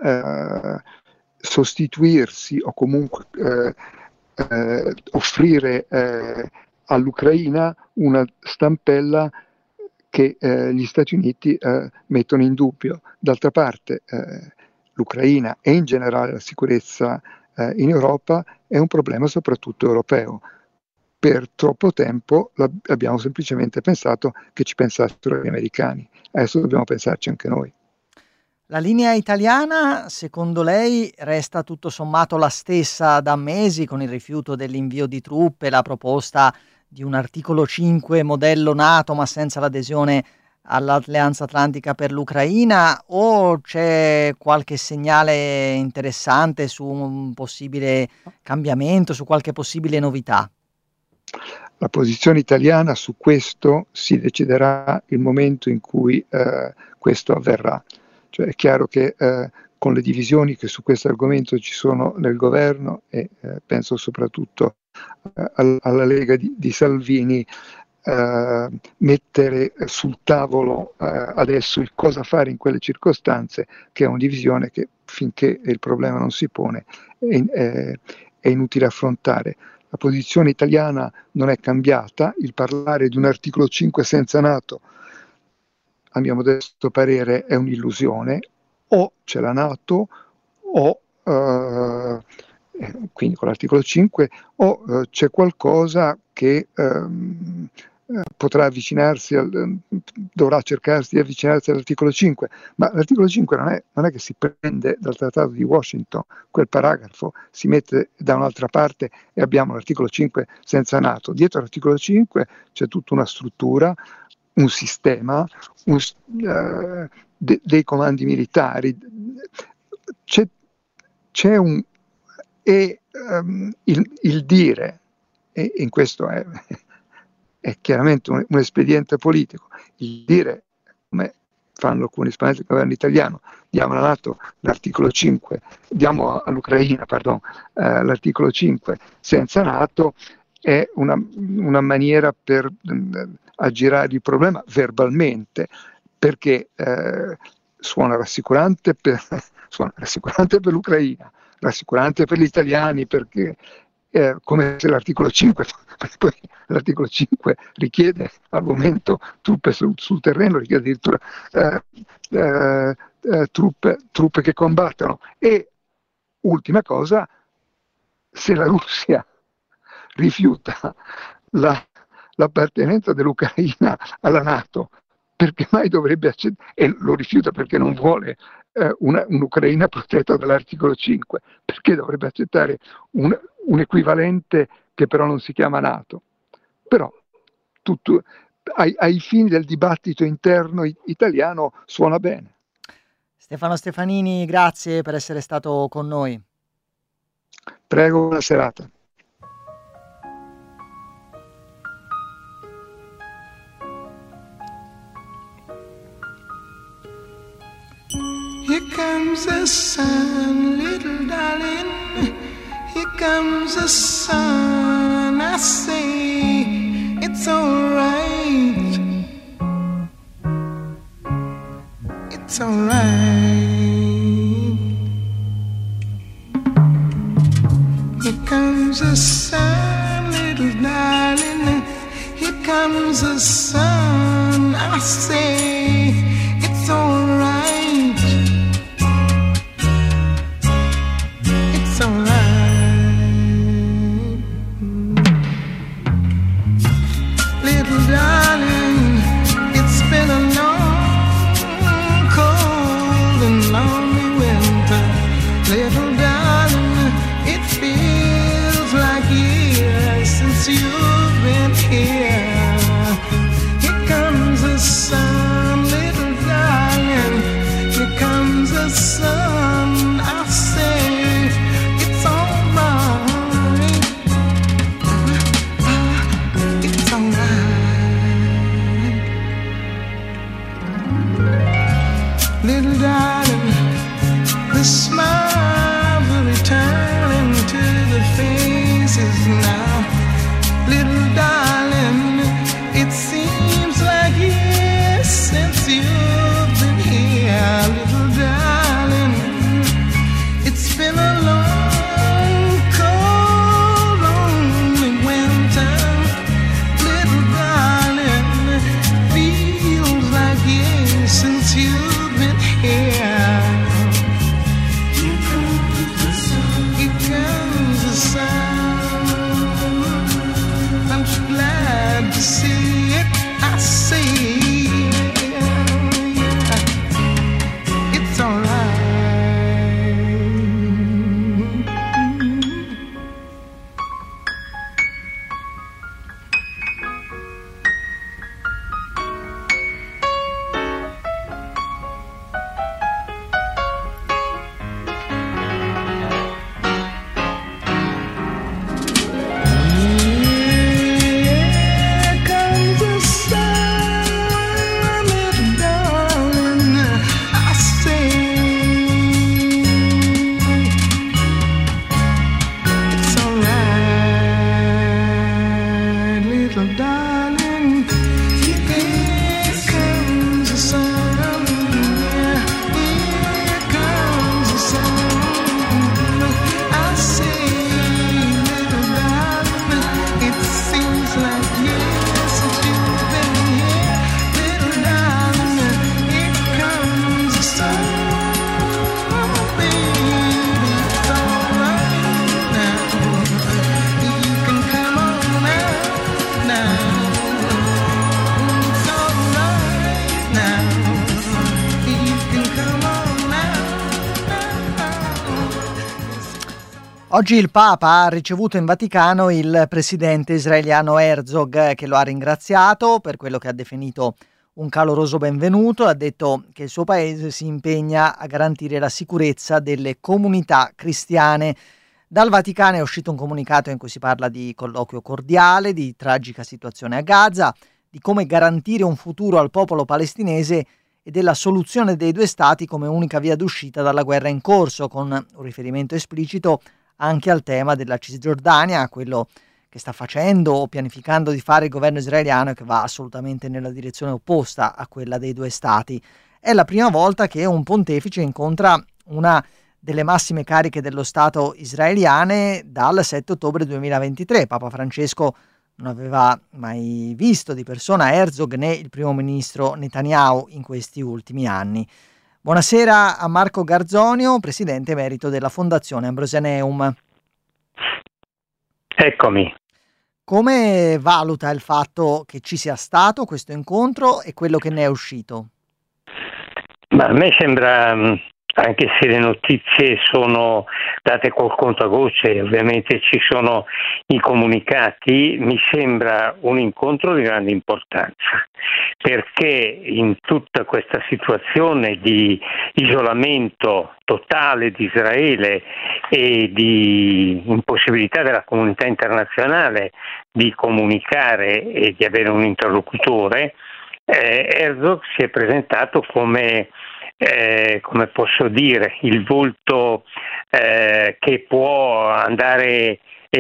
eh, sostituirsi o comunque eh, eh, offrire eh, all'Ucraina una stampella che eh, gli Stati Uniti eh, mettono in dubbio. D'altra parte eh, l'Ucraina e in generale la sicurezza eh, in Europa è un problema soprattutto europeo. Per troppo tempo abbiamo semplicemente pensato che ci pensassero gli americani. Adesso dobbiamo pensarci anche noi. La linea italiana, secondo lei, resta tutto sommato la stessa da mesi, con il rifiuto dell'invio di truppe, la proposta di un articolo cinque modello NATO ma senza l'adesione all'Alleanza Atlantica per l'Ucraina, o c'è qualche segnale interessante su un possibile cambiamento, su qualche possibile novità? La posizione italiana su questo si deciderà il momento in cui eh, questo avverrà. Cioè è chiaro che eh, con le divisioni che su questo argomento ci sono nel governo, e eh, penso soprattutto eh, alla Lega di, di Salvini, eh, mettere sul tavolo eh, adesso il cosa fare in quelle circostanze, che è una divisione che finché il problema non si pone è, è, è inutile affrontare. La posizione italiana non è cambiata, il parlare di un articolo cinque senza NATO, a mio modesto parere, è un'illusione. O c'è la NATO, o eh, quindi con l'articolo cinque, o eh, c'è qualcosa che ehm, potrà avvicinarsi, al, dovrà cercarsi di avvicinarsi all'articolo cinque, ma l'articolo cinque non è, non è che si prende dal Trattato di Washington quel paragrafo, si mette da un'altra parte e abbiamo l'articolo cinque senza NATO. Dietro l'articolo cinque c'è tutta una struttura, un sistema, un, uh, de, dei comandi militari, c'è, c'è un... e um, il, il dire e in questo è, è chiaramente un, un espediente politico, il dire, come fanno alcuni esponenti del governo italiano, diamo alla NATO l'articolo cinque, diamo all'Ucraina, pardon, eh, l'articolo cinque senza NATO, è una, una maniera per eh, aggirare il problema verbalmente, perché eh, suona rassicurante per, suona rassicurante per l'Ucraina, rassicurante per gli italiani, perché eh, come se l'articolo cinque, poi l'articolo cinque richiede al momento truppe sul, sul terreno, richiede addirittura eh, eh, eh, truppe, truppe che combattono. E ultima cosa, se la Russia rifiuta la, l'appartenenza dell'Ucraina alla NATO, perché mai dovrebbe accettare, e lo rifiuta perché non vuole eh, una, un'Ucraina protetta dall'articolo cinque, perché dovrebbe accettare un, un equivalente che però non si chiama NATO? Però tutto, ai, ai fini del dibattito interno italiano suona bene. Stefano Stefanini, grazie per essere stato con noi. Prego, buona serata. Here comes the sun, little darling. Here comes the sun. I say it's alright. It's alright. Here comes the sun, little darling. Here comes the sun. I say it's alright. Oggi il Papa ha ricevuto in Vaticano il presidente israeliano Herzog, che lo ha ringraziato per quello che ha definito un caloroso benvenuto. Ha detto che il suo paese si impegna a garantire la sicurezza delle comunità cristiane Dal Vaticano è uscito un comunicato in cui si parla di colloquio cordiale, di tragica situazione a Gaza, di come garantire un futuro al popolo palestinese e della soluzione dei due stati come unica via d'uscita dalla guerra in corso, con un riferimento esplicito anche al tema della Cisgiordania, quello che sta facendo o pianificando di fare il governo israeliano e che va assolutamente nella direzione opposta a quella dei due stati. È la prima volta che un pontefice incontra una delle massime cariche dello Stato israeliane dal sette ottobre duemilaventitré. Papa Francesco non aveva mai visto di persona Herzog né il primo ministro Netanyahu in questi ultimi anni. Buonasera a Marco Garzonio, presidente emerito della Fondazione Ambrosianeum. Eccomi. Come valuta il fatto che ci sia stato questo incontro e quello che ne è uscito? Ma a me sembra, anche se le notizie sono date col contagocce, ovviamente ci sono i comunicati, mi sembra un incontro di grande importanza, perché in tutta questa situazione di isolamento totale di Israele e di impossibilità della comunità internazionale di comunicare e di avere un interlocutore, eh, Herzog si è presentato come Eh, come posso dire, il volto eh, che può andare a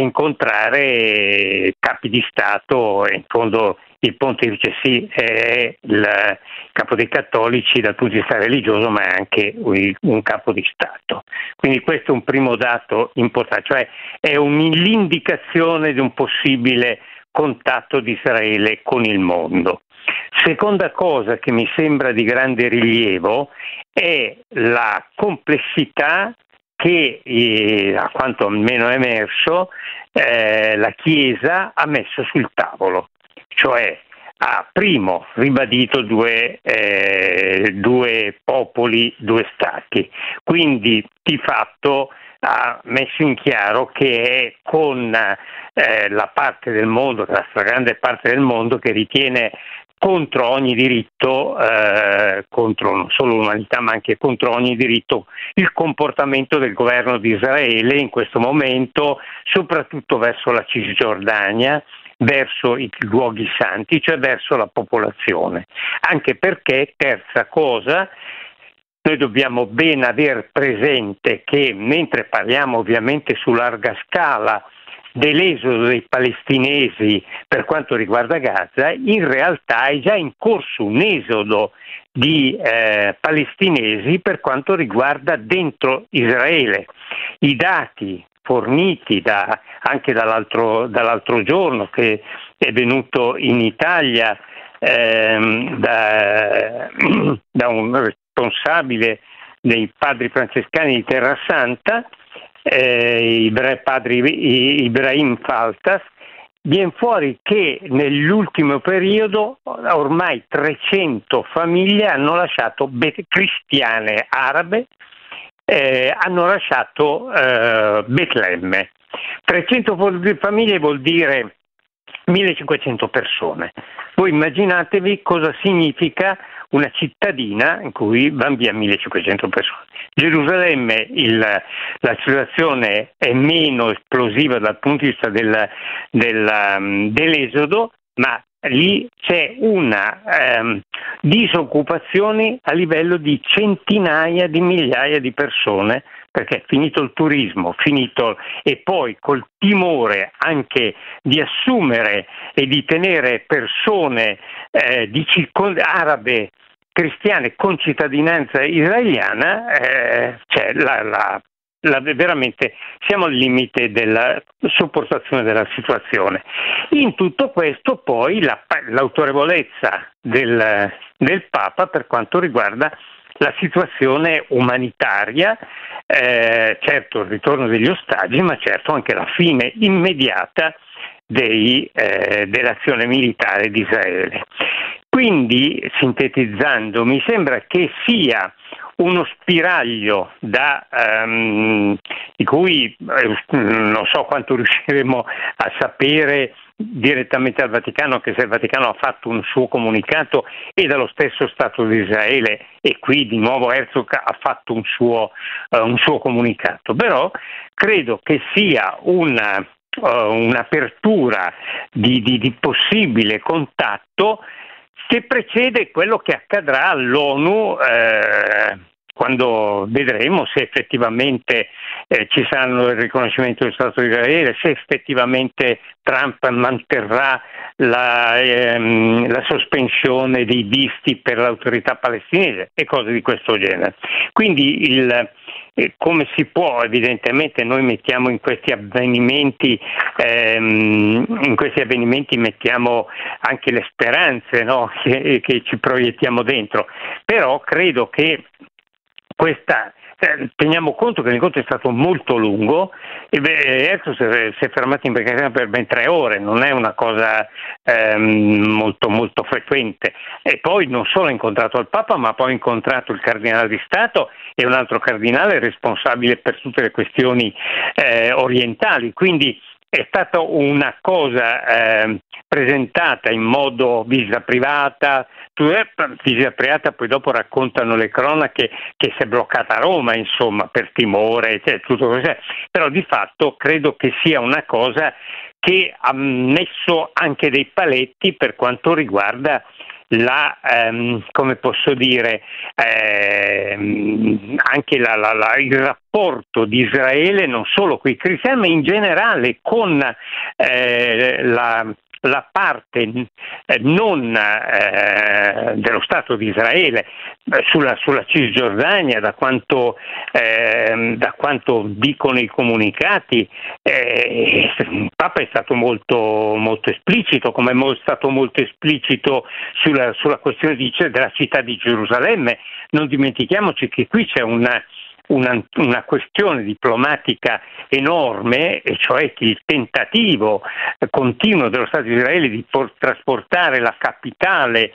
incontrare capi di Stato. In fondo il pontefice sì è il capo dei cattolici dal punto di vista religioso, ma è anche un capo di Stato. Quindi questo è un primo dato importante, cioè è un, l'indicazione di un possibile contatto di Israele con il mondo. Seconda cosa che mi sembra di grande rilievo è la complessità che, eh, a quanto almeno è emerso, eh, la Chiesa ha messo sul tavolo, cioè ha primo ribadito due, eh, due popoli, due stati, quindi di fatto ha messo in chiaro che è con eh, la parte del mondo, la stragrande parte del mondo che ritiene contro ogni diritto, eh, contro non solo l'umanità ma anche contro ogni diritto, il comportamento del governo di Israele in questo momento, soprattutto verso la Cisgiordania, verso i luoghi santi, cioè verso la popolazione. Anche perché, terza cosa, noi dobbiamo ben aver presente che mentre parliamo ovviamente su larga scala dell'esodo dei palestinesi per quanto riguarda Gaza, in realtà è già in corso un esodo di eh, palestinesi per quanto riguarda dentro Israele. I dati forniti da, anche dall'altro, dall'altro giorno che è venuto in Italia ehm, da, da un responsabile dei padri francescani di Terra Santa, Eh, padre Ibrahim Faltas, viene fuori che nell'ultimo periodo ormai trecento famiglie hanno lasciato, cristiane arabe, eh, hanno lasciato eh, Betlemme. trecento famiglie vuol dire millecinquecento persone. Voi immaginatevi cosa significa una cittadina in cui vanno via millecinquecento persone. Gerusalemme il, la situazione è meno esplosiva dal punto di vista del, del, dell'esodo, ma lì c'è una ehm, disoccupazione a livello di centinaia di migliaia di persone, perché è finito il turismo, finito, e poi col timore anche di assumere e di tenere persone eh, di circon- arabe cristiane con cittadinanza israeliana, eh, cioè la, la, la, veramente siamo al limite della sopportazione della situazione. In tutto questo poi la, l'autorevolezza del, del Papa per quanto riguarda la situazione umanitaria, eh, certo il ritorno degli ostaggi, ma certo anche la fine immediata dei, eh, dell'azione militare di Israele. Quindi, sintetizzando, mi sembra che sia uno spiraglio da, um, di cui eh, non so quanto riusciremo a sapere direttamente al Vaticano, anche se il Vaticano ha fatto un suo comunicato, e dallo stesso Stato di Israele, e qui di nuovo Herzog ha fatto un suo, uh, un suo comunicato. Però credo che sia una, uh, un'apertura di, di, di possibile contatto che precede quello che accadrà all'ONU eh, quando vedremo se effettivamente eh, ci saranno il riconoscimento del Stato di Israele, se effettivamente Trump manterrà la, ehm, la sospensione dei visti per l'autorità palestinese e cose di questo genere. Quindi il eh, come si può, evidentemente noi mettiamo in questi avvenimenti ehm, in questi avvenimenti mettiamo anche le speranze, no? che, che ci proiettiamo dentro, però credo che questa eh, teniamo conto che l'incontro è stato molto lungo e Herzog si è, si è fermato in Vaticano per ben tre ore, non è una cosa ehm, molto molto frequente, e poi non solo ha incontrato il Papa, ma poi ha incontrato il Cardinale di Stato e un altro cardinale responsabile per tutte le questioni eh, orientali, quindi è stata una cosa eh, presentata in modo visita privata, visita privata, poi dopo raccontano le cronache che si è bloccata a Roma, insomma, per timore, cioè, tutto così. Però di fatto credo che sia una cosa che ha messo anche dei paletti per quanto riguarda la, ehm, come posso dire, ehm, anche la, la, la, il rapporto di Israele non solo con i cristiani, ma in generale con eh, la, la parte eh, non eh, dello Stato di Israele eh, sulla, sulla Cisgiordania, da quanto, eh, da quanto dicono i comunicati. Eh, il Papa è stato molto, molto esplicito, come è stato molto esplicito sulla, sulla questione di, della città di Gerusalemme. Non dimentichiamoci che qui c'è una Una, una questione diplomatica enorme, e cioè che il tentativo continuo dello Stato di Israele di por- trasportare la capitale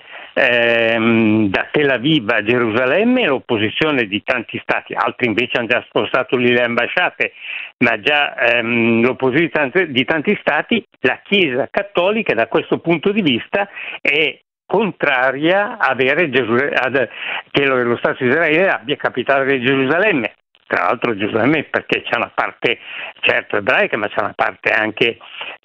ehm, da Tel Aviv a Gerusalemme, e l'opposizione di tanti stati, altri invece hanno già spostato lì le ambasciate, ma già ehm, l'opposizione di tanti, di tanti stati. La Chiesa cattolica da questo punto di vista è contraria a avere Gesù, ad, che lo, lo Stato di Israele abbia capitale di Gerusalemme. Tra l'altro Gerusalemme, perché c'è una parte certo ebraica, ma c'è una parte anche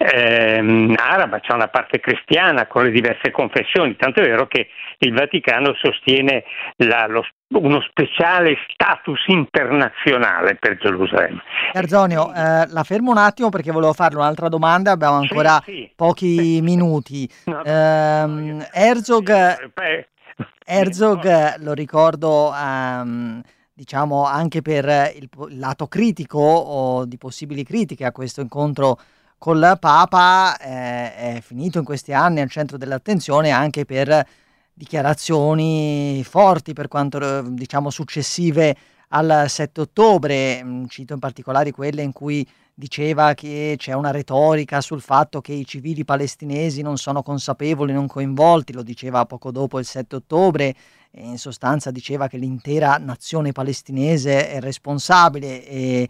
ehm, araba, c'è una parte cristiana con le diverse confessioni, tanto è vero che il Vaticano sostiene la, lo, uno speciale status internazionale per Gerusalemme. Garzonio, eh, la fermo un attimo perché volevo farle un'altra domanda, abbiamo ancora sì, sì. pochi minuti. No, ehm, no, Herzog, Beh, Herzog, lo ricordo, um, diciamo anche per il, il lato critico o di possibili critiche a questo incontro col Papa, eh, è finito in questi anni al centro dell'attenzione anche per dichiarazioni forti per quanto, diciamo, successive al sette ottobre. Cito in particolare quelle in cui diceva che c'è una retorica sul fatto che i civili palestinesi non sono consapevoli, non coinvolti, lo diceva poco dopo il sette ottobre, e in sostanza diceva che l'intera nazione palestinese è responsabile, e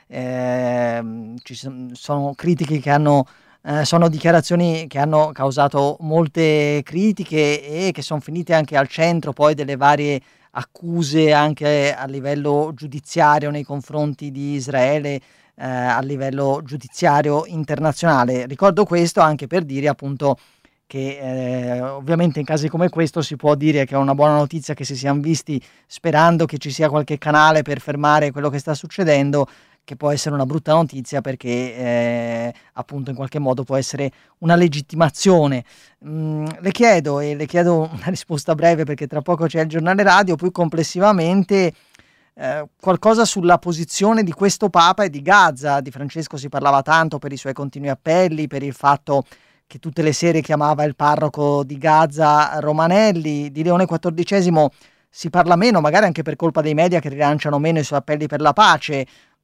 eh, ci sono critiche che hanno eh, sono dichiarazioni che hanno causato molte critiche e che sono finite anche al centro poi delle varie accuse anche a livello giudiziario nei confronti di Israele, eh, a livello giudiziario internazionale. Ricordo questo anche per dire appunto che eh, ovviamente in casi come questo si può dire che è una buona notizia che si siano visti, sperando che ci sia qualche canale per fermare quello che sta succedendo, che può essere una brutta notizia perché eh, appunto in qualche modo può essere una legittimazione. Mm, le chiedo, e le chiedo una risposta breve perché tra poco c'è il giornale radio, più complessivamente eh, qualcosa sulla posizione di questo Papa e di Gaza. Di Francesco si parlava tanto per i suoi continui appelli, per il fatto che tutte le sere chiamava il parroco di Gaza Romanelli. Di Leone quattordicesimo si parla meno, magari anche per colpa dei media che rilanciano meno i suoi appelli per la pace.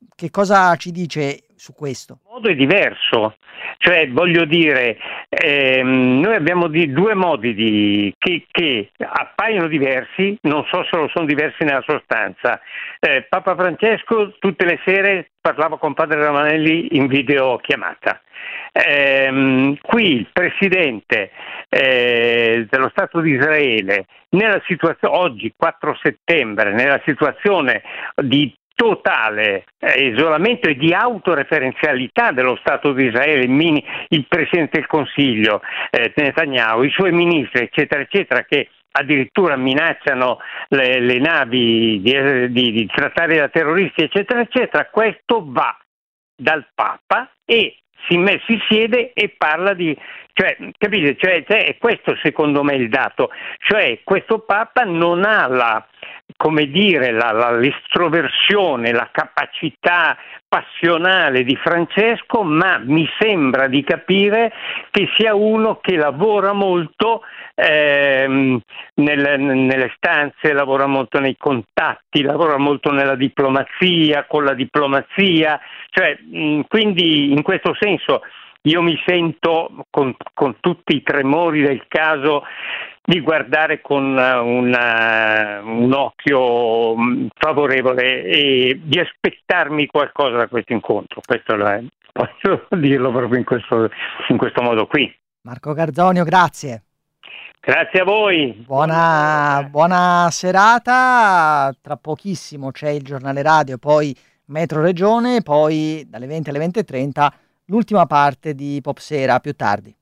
che cosa ci dice su questo? Il modo è diverso, cioè voglio dire, ehm, noi abbiamo di, due modi di, che, che appaiono diversi, non so se lo sono diversi nella sostanza. Eh, Papa Francesco tutte le sere parlava con padre Ravanelli in videochiamata. Ehm, qui il presidente eh, dello Stato di Israele, nella situazione oggi quattro settembre, nella situazione di totale eh, isolamento e di autoreferenzialità dello Stato di Israele, il, mini, il Presidente del Consiglio eh, Netanyahu, i suoi ministri eccetera eccetera, che addirittura minacciano le, le navi di, di, di trattare da terroristi eccetera eccetera, questo va dal Papa e si, si siede e parla di, cioè, capite, cioè, cioè, è questo secondo me il dato, cioè questo Papa non ha la, come dire, la, la, l'estroversione, la capacità passionale di Francesco, ma mi sembra di capire che sia uno che lavora molto ehm, nel, nelle stanze, lavora molto nei contatti, lavora molto nella diplomazia, con la diplomazia, cioè mh, quindi in questo senso io mi sento con, con tutti i tremori del caso di guardare con una, un occhio favorevole e di aspettarmi qualcosa da questo incontro. Questo è, posso dirlo proprio in questo, in questo modo qui. Marco Garzonio, grazie. Grazie a voi. Buona, buona serata. Tra pochissimo c'è il giornale radio, poi Metro Regione, poi dalle venti alle venti e trenta l'ultima parte di Pop Sera, più tardi.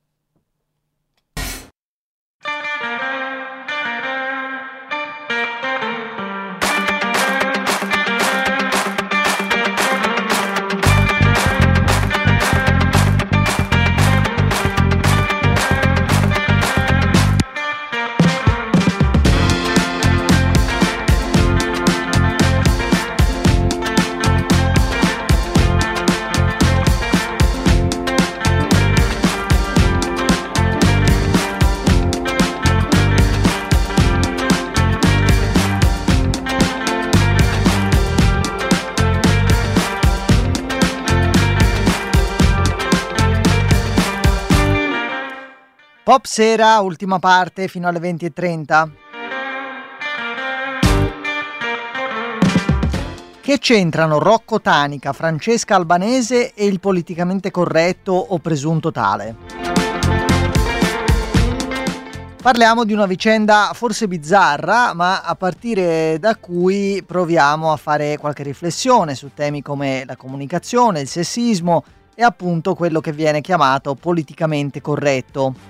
Pop Sera, ultima parte fino alle venti e trenta. Che c'entrano Rocco Tanica, Francesca Albanese e il politicamente corretto o presunto tale? Parliamo di una vicenda forse bizzarra, ma a partire da cui proviamo a fare qualche riflessione su temi come la comunicazione, il sessismo e appunto quello che viene chiamato politicamente corretto.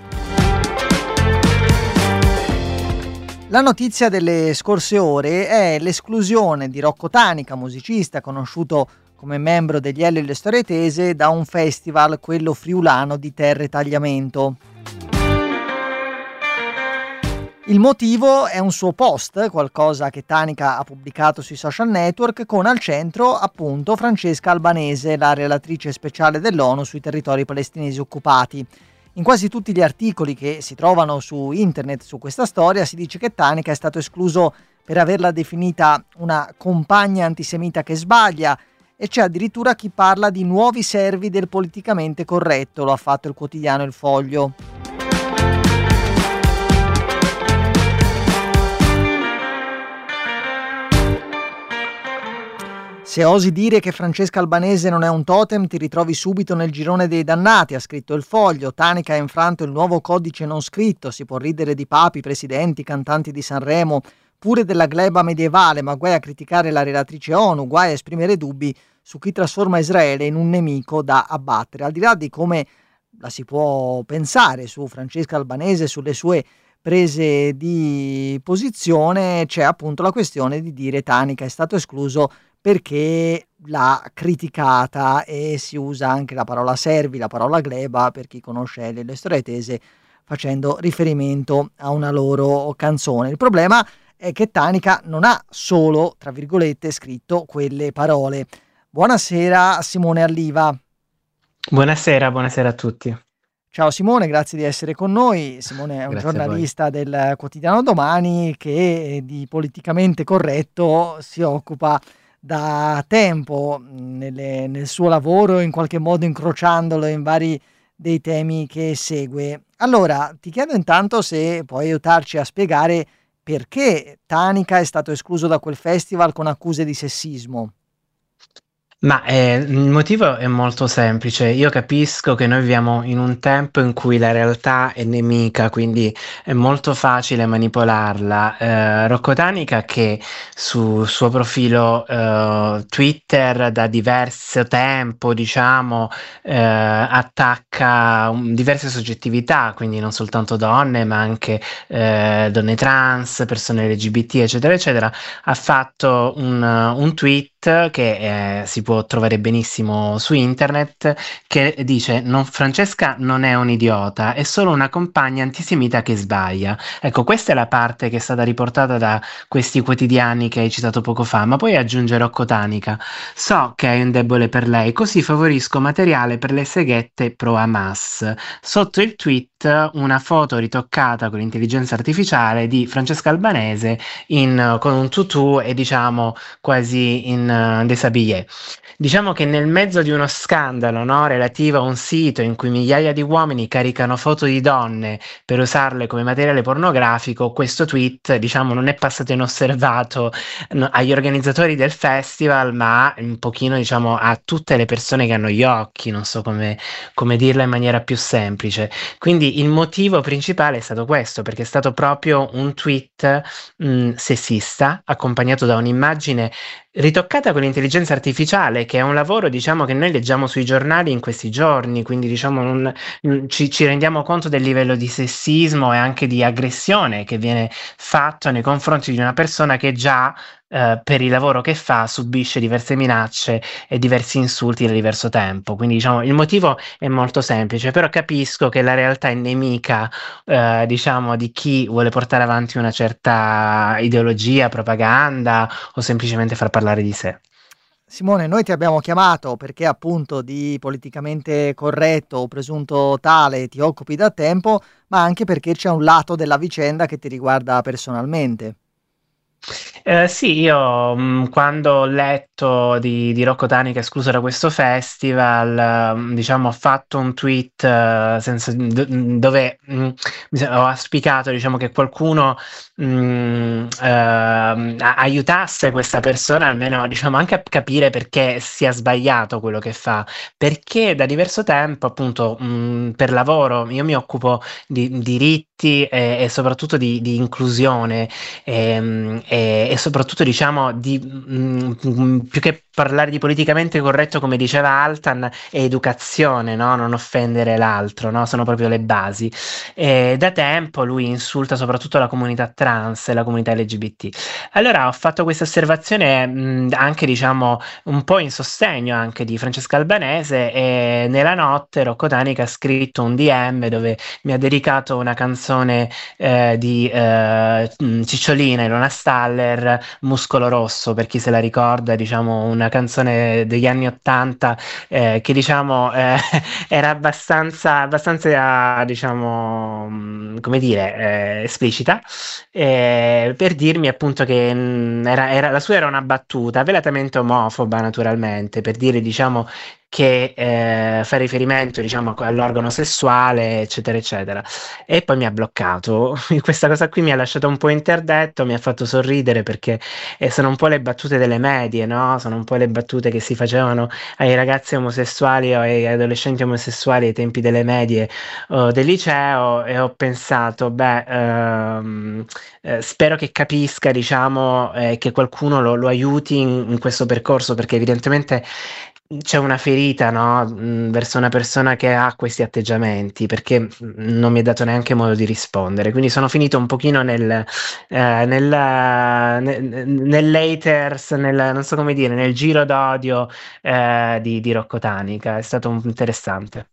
La notizia delle scorse ore è l'esclusione di Rocco Tanica, musicista conosciuto come membro degli Elio e le Storie Tese, da un festival, quello friulano di Terre Tagliamento. Il motivo è un suo post, qualcosa che Tanica ha pubblicato sui social network, con al centro appunto Francesca Albanese, la relatrice speciale dell'ONU sui territori palestinesi occupati. In quasi tutti gli articoli che si trovano su internet su questa storia si dice che Tanica è stato escluso per averla definita una compagna antisemita che sbaglia, e c'è addirittura chi parla di nuovi servi del politicamente corretto, lo ha fatto il quotidiano Il Foglio. Se osi dire che Francesca Albanese non è un totem, ti ritrovi subito nel girone dei dannati, ha scritto Il Foglio. Tanica ha infranto il nuovo codice non scritto, si può ridere di papi, presidenti, cantanti di Sanremo, pure della gleba medievale, ma guai a criticare la relatrice ONU, guai a esprimere dubbi su chi trasforma Israele in un nemico da abbattere. Al di là di come la si può pensare su Francesca Albanese, sulle sue prese di posizione, c'è appunto la questione di dire Tanica è stato escluso perché l'ha criticata, e si usa anche la parola servi, la parola gleba, per chi conosce le Storie Tese, facendo riferimento a una loro canzone. Il problema è che Tanica non ha solo, tra virgolette, scritto quelle parole. Buonasera Simone Alliva. Buonasera, buonasera a tutti. Ciao Simone, grazie di essere con noi. Simone è un Grazie giornalista del quotidiano Domani che di politicamente corretto si occupa da tempo mh, nelle- nel suo lavoro, in qualche modo incrociandolo in vari dei temi che segue. Allora, ti chiedo intanto se puoi aiutarci a spiegare perché Tanica è stato escluso da quel festival con accuse di sessismo. Ma eh, il motivo è molto semplice. Io capisco che noi viviamo in un tempo in cui la realtà è nemica, quindi è molto facile manipolarla. Eh, Rocco Tanica, che sul suo profilo eh, Twitter da diverso tempo, diciamo, eh, attacca um, diverse soggettività, quindi non soltanto donne, ma anche eh, donne trans, persone L G B T, eccetera, eccetera, ha fatto un, un tweet che eh, si può trovare benissimo su internet, che dice: non, Francesca non è un'idiota, è solo una compagna antisemita che sbaglia. Ecco, questa è la parte che è stata riportata da questi quotidiani che hai citato poco fa, ma poi aggiunge Rocco Tanica: so che hai un debole per lei, così favorisco materiale per le seghette pro Hamas. Sotto il tweet una foto ritoccata con l'intelligenza artificiale di Francesca Albanese in, con un tutù e diciamo quasi in uh, déshabillé. Diciamo che nel mezzo di uno scandalo, no, relativo a un sito in cui migliaia di uomini caricano foto di donne per usarle come materiale pornografico, questo tweet, diciamo, non è passato inosservato no, agli organizzatori del festival, ma un pochino, diciamo, a tutte le persone che hanno gli occhi, non so come, come dirla in maniera più semplice. Quindi il motivo principale è stato questo, perché è stato proprio un tweet mh, sessista, accompagnato da un'immagine ritoccata con l'intelligenza artificiale, che è un lavoro, diciamo, che noi leggiamo sui giornali in questi giorni, quindi diciamo non, non- ci, ci rendiamo conto del livello di sessismo e anche di aggressione che viene fatto nei confronti di una persona che già eh, per il lavoro che fa subisce diverse minacce e diversi insulti da diverso tempo. Quindi diciamo il motivo è molto semplice, però capisco che la realtà è nemica eh, diciamo di chi vuole portare avanti una certa ideologia, propaganda o semplicemente far parlare di sé. Simone, noi ti abbiamo chiamato perché appunto di politicamente corretto o presunto tale ti occupi da tempo, ma anche perché c'è un lato della vicenda che ti riguarda personalmente. Eh, sì, io mh, quando ho letto di, di Rocco Tanica escluso da questo festival, mh, diciamo, ho fatto un tweet eh, senza- do- dove mh, mi sa- ho auspicato, diciamo, che qualcuno mh, ehm, a- aiutasse questa persona, almeno, diciamo, anche a capire perché sia sbagliato quello che fa. Perché da diverso tempo, appunto, mh, per lavoro, io mi occupo di diritti e, e soprattutto di di inclusione ehm, e, e soprattutto diciamo di mm, mm, più che parlare di politicamente corretto, come diceva Altan, è educazione, no? Non offendere l'altro, no? Sono proprio le basi. E da tempo lui insulta soprattutto la comunità trans e la comunità L G B T. Allora ho fatto questa osservazione mh, anche diciamo un po' in sostegno anche di Francesca Albanese, e nella notte Rocco Tanica ha scritto un D M dove mi ha dedicato una canzone eh, di eh, mh, Cicciolina, Ilona Staller, Muscolo Rosso, per chi se la ricorda, diciamo una canzone degli anni Ottanta eh, che diciamo eh, era abbastanza, abbastanza diciamo, mh, come dire, eh, esplicita, eh, per dirmi appunto che mh, era, era- la sua era una battuta velatamente omofoba, naturalmente, per dire diciamo che eh, fa riferimento diciamo all'organo sessuale, eccetera eccetera, e poi mi ha bloccato. Questa cosa qui mi ha lasciato un po' interdetto, mi ha fatto sorridere perché eh, sono un po' le battute delle medie, no? Sono un po' le battute che si facevano ai ragazzi omosessuali o ai adolescenti omosessuali ai tempi delle medie o del liceo, e ho pensato, beh, ehm, eh, spero che capisca, diciamo, eh, che qualcuno lo, lo aiuti in, in questo percorso, perché evidentemente c'è una ferita, no, mh, verso una persona che ha questi atteggiamenti, perché mh, non mi è dato neanche modo di rispondere. Quindi sono finito un pochino nel, eh, nel, nel, nell'haters, nel, non so come dire, nel giro d'odio eh, di, di Rocco Tanica. È stato un- interessante.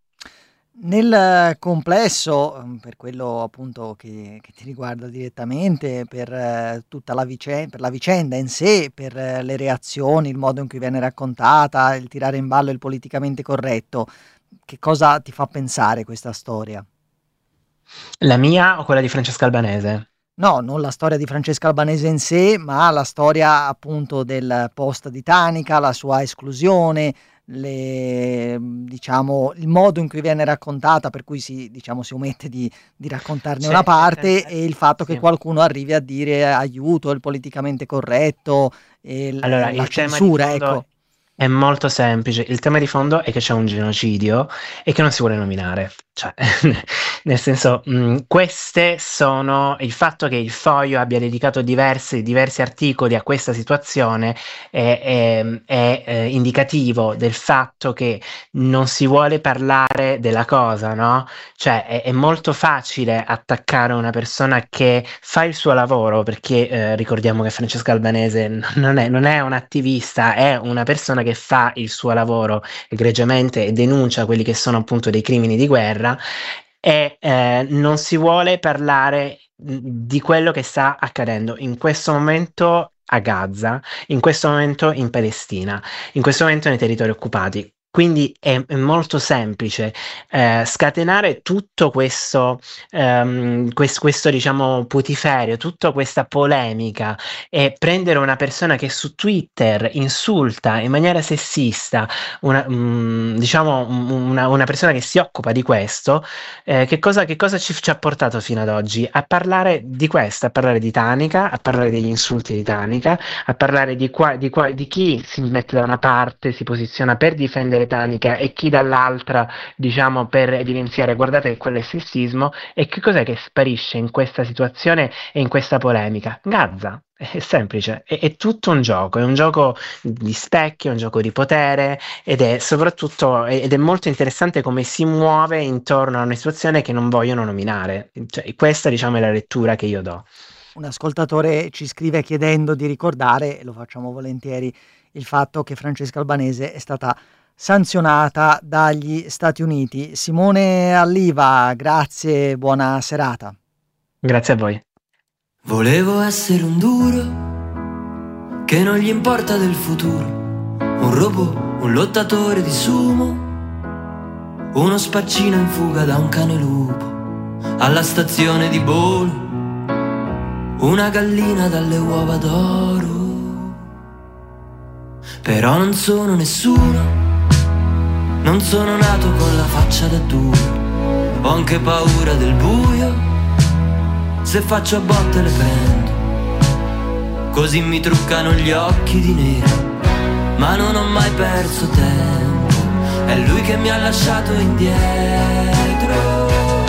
Nel complesso, ehm, per quello appunto che, che ti riguarda direttamente, per eh, tutta la vicenda, per la vicenda in sé, per eh, le reazioni, il modo in cui viene raccontata, il tirare in ballo il politicamente corretto, che cosa ti fa pensare questa storia? La mia o quella di Francesca Albanese? No, non la storia di Francesca Albanese in sé, ma la storia appunto del post di Tanica, la sua esclusione, le, diciamo, il modo in cui viene raccontata, per cui si, diciamo, si omette di, di raccontarne Cioè, una parte, eh, e il fatto sì. che qualcuno arrivi a dire aiuto, il politicamente corretto, e l- Allora, la il tema di censura, fondo ecco. è molto semplice. Il tema di fondo è che c'è un genocidio e che non si vuole nominare. Cioè, nel senso, mh, queste sono il fatto che il Foglio abbia dedicato diversi, diversi articoli a questa situazione è, è- è, eh, indicativo del fatto che non si vuole parlare della cosa, no? Cioè, è, è molto facile attaccare una persona che fa il suo lavoro, perché eh, ricordiamo che Francesca Albanese non è, non è un'attivista, è una persona che fa il suo lavoro egregiamente e denuncia quelli che sono appunto dei crimini di guerra, e eh, non si vuole parlare mh, di quello che sta accadendo in questo momento a Gaza, in questo momento in Palestina, in questo momento nei territori occupati. Quindi è, è molto semplice eh, scatenare tutto questo, ehm, quest- questo diciamo putiferio, tutta questa polemica, e prendere una persona che su Twitter insulta in maniera sessista una, mm, diciamo un- una, una persona che si occupa di questo, eh, che cosa, che cosa ci, ci ha portato fino ad oggi? A parlare di questo, a parlare di Tanica, a parlare degli insulti di Tanica, a parlare di, qua, di, qua, di chi si mette da una parte, si posiziona per difendere Tanica, e chi dall'altra, diciamo, per evidenziare guardate che quello è sessismo. E che cos'è che sparisce in questa situazione e in questa polemica? Gaza. È semplice, è, è tutto un gioco, è un gioco di specchio, è un gioco di potere, ed è soprattutto ed è molto interessante come si muove intorno a una situazione che non vogliono nominare. Cioè, questa, diciamo, è la lettura che io do. Un ascoltatore ci scrive chiedendo di ricordare, e lo facciamo volentieri, il fatto che Francesca Albanese è stata sanzionata dagli Stati Uniti. Simone Alliva, grazie, buona serata. Grazie a voi. Volevo essere un duro che non gli importa del futuro, un robot, un lottatore di sumo, uno spaccino in fuga da un cane lupo alla stazione di Bolo, una gallina dalle uova d'oro. Però non sono nessuno, non sono nato con la faccia da duro, ho anche paura del buio, se faccio a botte le prendo, così mi truccano gli occhi di nero, ma non ho mai perso tempo, è lui che mi ha lasciato indietro.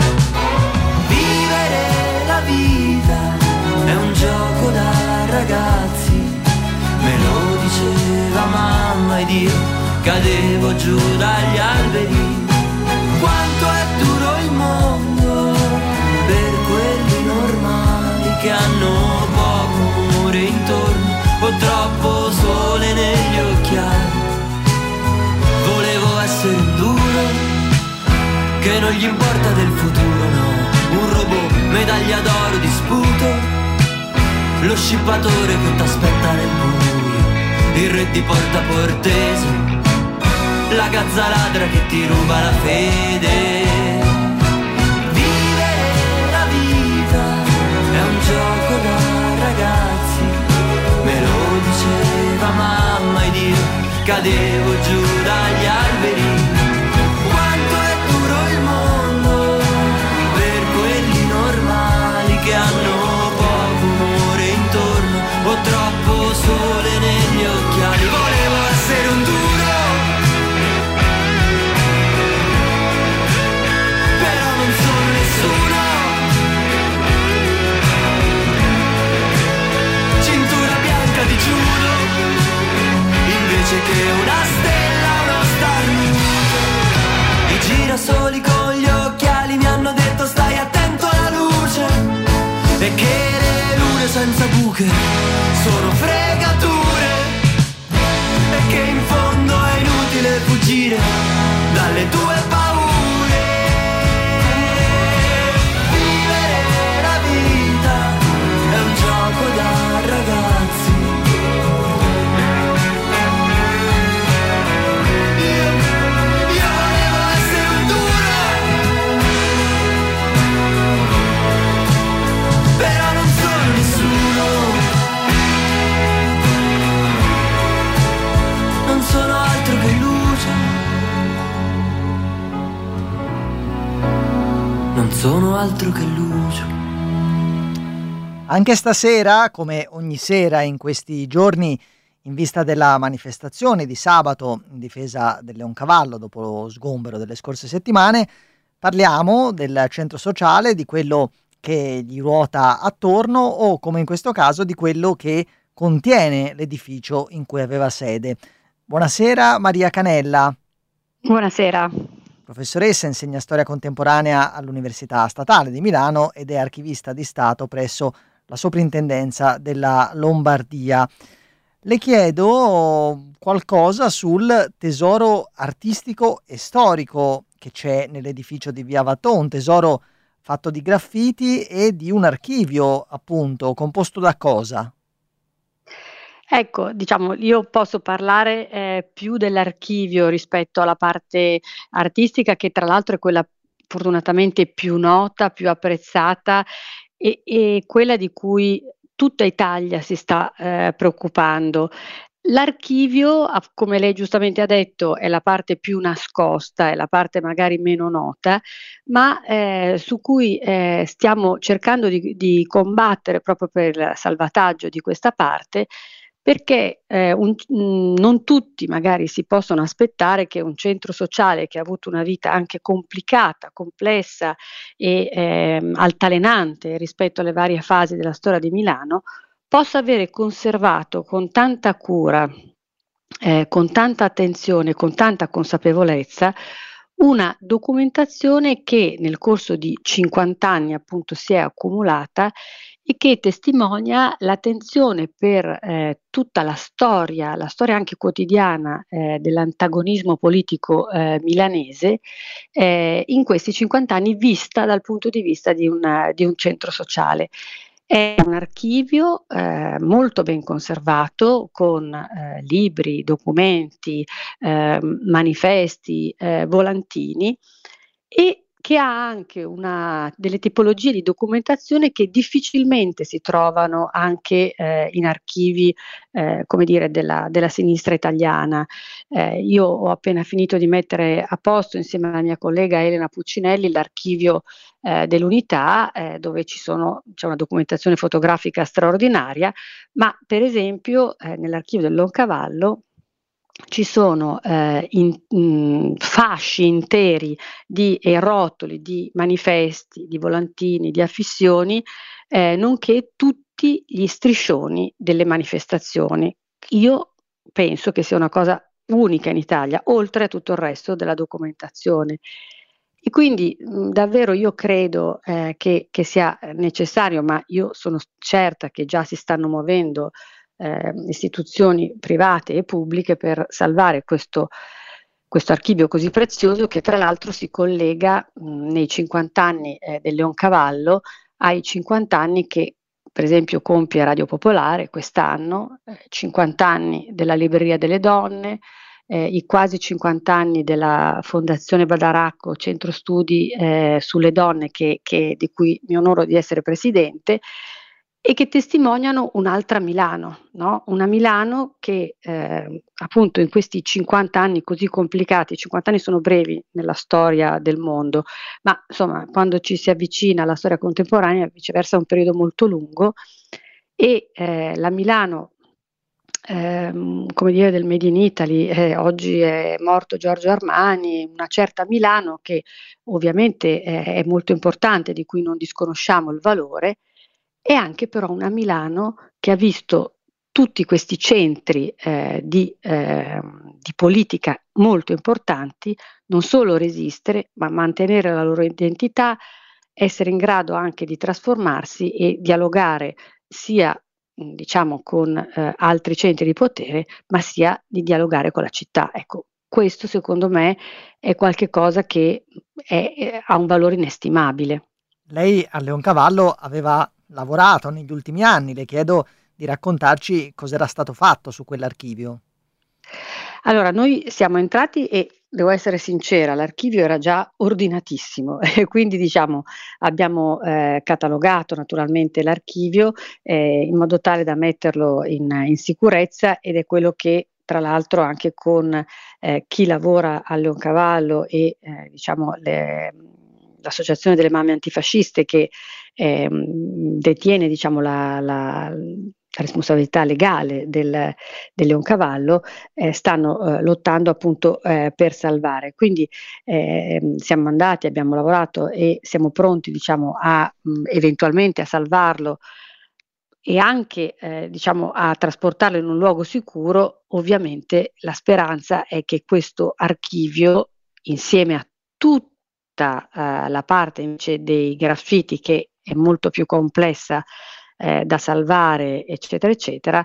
Vivere la vita è un gioco da ragazzi, me lo diceva mamma ed io cadevo giù dagli alberi. Quanto è duro il mondo per quelli normali che hanno poco amore intorno o troppo sole negli occhiali. Volevo essere un duro che non gli importa del futuro, no, un robot, medaglia d'oro di sputo, lo scippatore che t'aspetta nel buio, il re di Porta Portese, la gazza ladra che ti ruba la fede. Vivere la vita è un gioco da ragazzi, me lo diceva mamma ed io cadevo giù dagli alberi. Quanto è duro il mondo per quelli normali che hanno poco amore intorno o troppo sole negli occhiali. Volevo essere un duro, di giuro, invece che una stella, uno starnuto. I girasoli con gli occhiali mi hanno detto stai attento alla luce, e che le lune senza buche sono fregature, e che in fondo è inutile fuggire dalle tue paure. Vivere la vita è un gioco da ragazzi, però non so altro che luce. Anche stasera, come ogni sera in questi giorni, in vista della manifestazione di sabato in difesa del Leoncavallo dopo lo sgombero delle scorse settimane, parliamo del centro sociale, di quello che gli ruota attorno o, come in questo caso, di quello che contiene l'edificio in cui aveva sede. Buonasera Maria Canella. Buonasera. Professoressa, insegna storia contemporanea all'Università Statale di Milano ed è archivista di Stato presso la Soprintendenza della Lombardia. Le chiedo qualcosa sul tesoro artistico e storico che c'è nell'edificio di Via Watteau, un tesoro fatto di graffiti e di un archivio, appunto, composto da cosa? Ecco, diciamo, io posso parlare eh, più dell'archivio rispetto alla parte artistica, che tra l'altro è quella fortunatamente più nota, più apprezzata e, e quella di cui tutta Italia si sta eh, preoccupando. L'archivio, come lei giustamente ha detto, è la parte più nascosta, è la parte magari meno nota, ma eh, su cui eh, stiamo cercando di, di combattere proprio per il salvataggio di questa parte, perché eh, un, mh, non tutti magari si possono aspettare che un centro sociale che ha avuto una vita anche complicata, complessa e eh, altalenante rispetto alle varie fasi della storia di Milano, possa avere conservato con tanta cura, eh, con tanta attenzione, con tanta consapevolezza, una documentazione che nel corso di cinquanta anni appunto si è accumulata e che testimonia l'attenzione per eh, tutta la storia, la storia anche quotidiana eh, dell'antagonismo politico eh, milanese eh, in questi cinquanta anni, vista dal punto di vista di, una, di un centro sociale. È un archivio eh, molto ben conservato con eh, libri, documenti, eh, manifesti, eh, volantini, e che ha anche una, delle tipologie di documentazione che difficilmente si trovano anche eh, in archivi eh, come dire, della, della sinistra italiana. Eh, io ho appena finito di mettere a posto insieme alla mia collega Elena Puccinelli l'archivio eh, dell'Unità, eh, dove ci sono, c'è una documentazione fotografica straordinaria, ma per esempio eh, nell'archivio del Leoncavallo ci sono eh, in, in, fasci interi di e rotoli di manifesti, di volantini, di affissioni, eh, nonché tutti gli striscioni delle manifestazioni. Io penso che sia una cosa unica in Italia, oltre a tutto il resto della documentazione. E quindi mh, davvero io credo eh, che, che sia necessario, ma io sono certa che già si stanno muovendo Eh, istituzioni private e pubbliche per salvare questo, questo archivio così prezioso, che tra l'altro si collega mh, nei cinquanta anni eh, del Leoncavallo ai cinquanta anni che per esempio compie Radio Popolare quest'anno, eh, cinquanta anni della Libreria delle Donne, eh, i quasi cinquanta anni della Fondazione Badaracco, centro studi eh, sulle donne che, che, di cui mi onoro di essere presidente, e che testimoniano un'altra Milano, no? Una Milano che eh, appunto in questi cinquanta anni così complicati, cinquanta anni sono brevi nella storia del mondo, ma insomma quando ci si avvicina alla storia contemporanea viceversa è un periodo molto lungo, e eh, la Milano ehm, come dire del Made in Italy, eh, oggi è morto Giorgio Armani, una certa Milano che ovviamente eh, è molto importante, di cui non disconosciamo il valore. È anche però una Milano che ha visto tutti questi centri eh, di, eh, di politica molto importanti non solo resistere, ma mantenere la loro identità, essere in grado anche di trasformarsi e dialogare sia diciamo con eh, altri centri di potere, ma sia di dialogare con la città. Ecco, questo secondo me è qualcosa che è, è, ha un valore inestimabile. Lei a Leoncavallo aveva lavorato negli ultimi anni, le chiedo di raccontarci cos'era stato fatto su quell'archivio. Allora, noi siamo entrati e devo essere sincera, l'archivio era già ordinatissimo e quindi diciamo abbiamo eh, catalogato naturalmente l'archivio eh, in modo tale da metterlo in, in sicurezza, ed è quello che tra l'altro anche con eh, chi lavora a Leoncavallo e eh, diciamo le l'Associazione delle Mamme Antifasciste, che eh, detiene, diciamo, la, la, la responsabilità legale del, del Leoncavallo, eh, stanno eh, lottando appunto eh, per salvare. Quindi eh, siamo andati, abbiamo lavorato e siamo pronti, diciamo, a mh, eventualmente a salvarlo e anche eh, diciamo a trasportarlo in un luogo sicuro. Ovviamente la speranza è che questo archivio, insieme a tutta eh, la parte invece dei graffiti, che è molto più complessa eh, da salvare, eccetera, eccetera,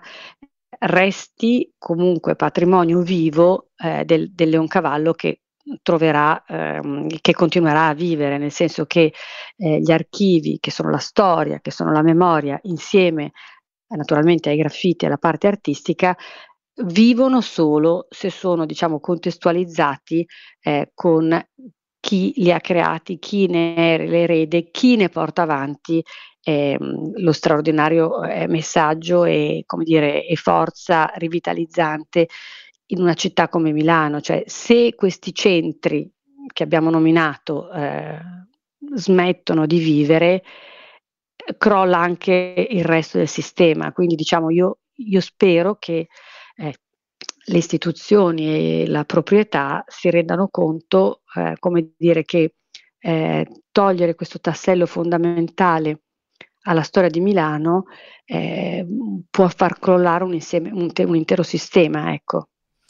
resti comunque patrimonio vivo eh, del, del Leoncavallo, che troverà, ehm, che continuerà a vivere, nel senso che eh, gli archivi, che sono la storia, che sono la memoria, insieme eh, naturalmente ai graffiti e alla parte artistica, vivono solo se sono, diciamo, contestualizzati eh, con chi li ha creati, chi ne è l'erede, chi ne porta avanti ehm, lo straordinario eh, messaggio e, come dire, e forza rivitalizzante in una città come Milano. Cioè, se questi centri che abbiamo nominato eh, smettono di vivere, crolla anche il resto del sistema. Quindi, diciamo, io, io spero che eh, le istituzioni e la proprietà si rendano conto, eh, come dire, che eh, togliere questo tassello fondamentale alla storia di Milano eh, può far crollare un, insieme, un, un intero sistema, ecco.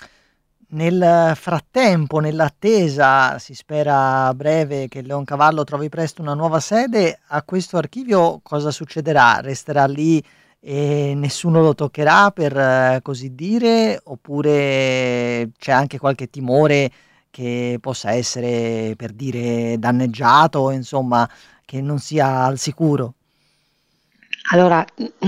Nel frattempo, nell'attesa, si spera a breve che il Leoncavallo trovi presto una nuova sede. A questo archivio cosa succederà? Resterà lì e nessuno lo toccherà, per eh, così dire, oppure c'è anche qualche timore che possa essere, per dire, danneggiato, insomma, che non sia al sicuro? Allora,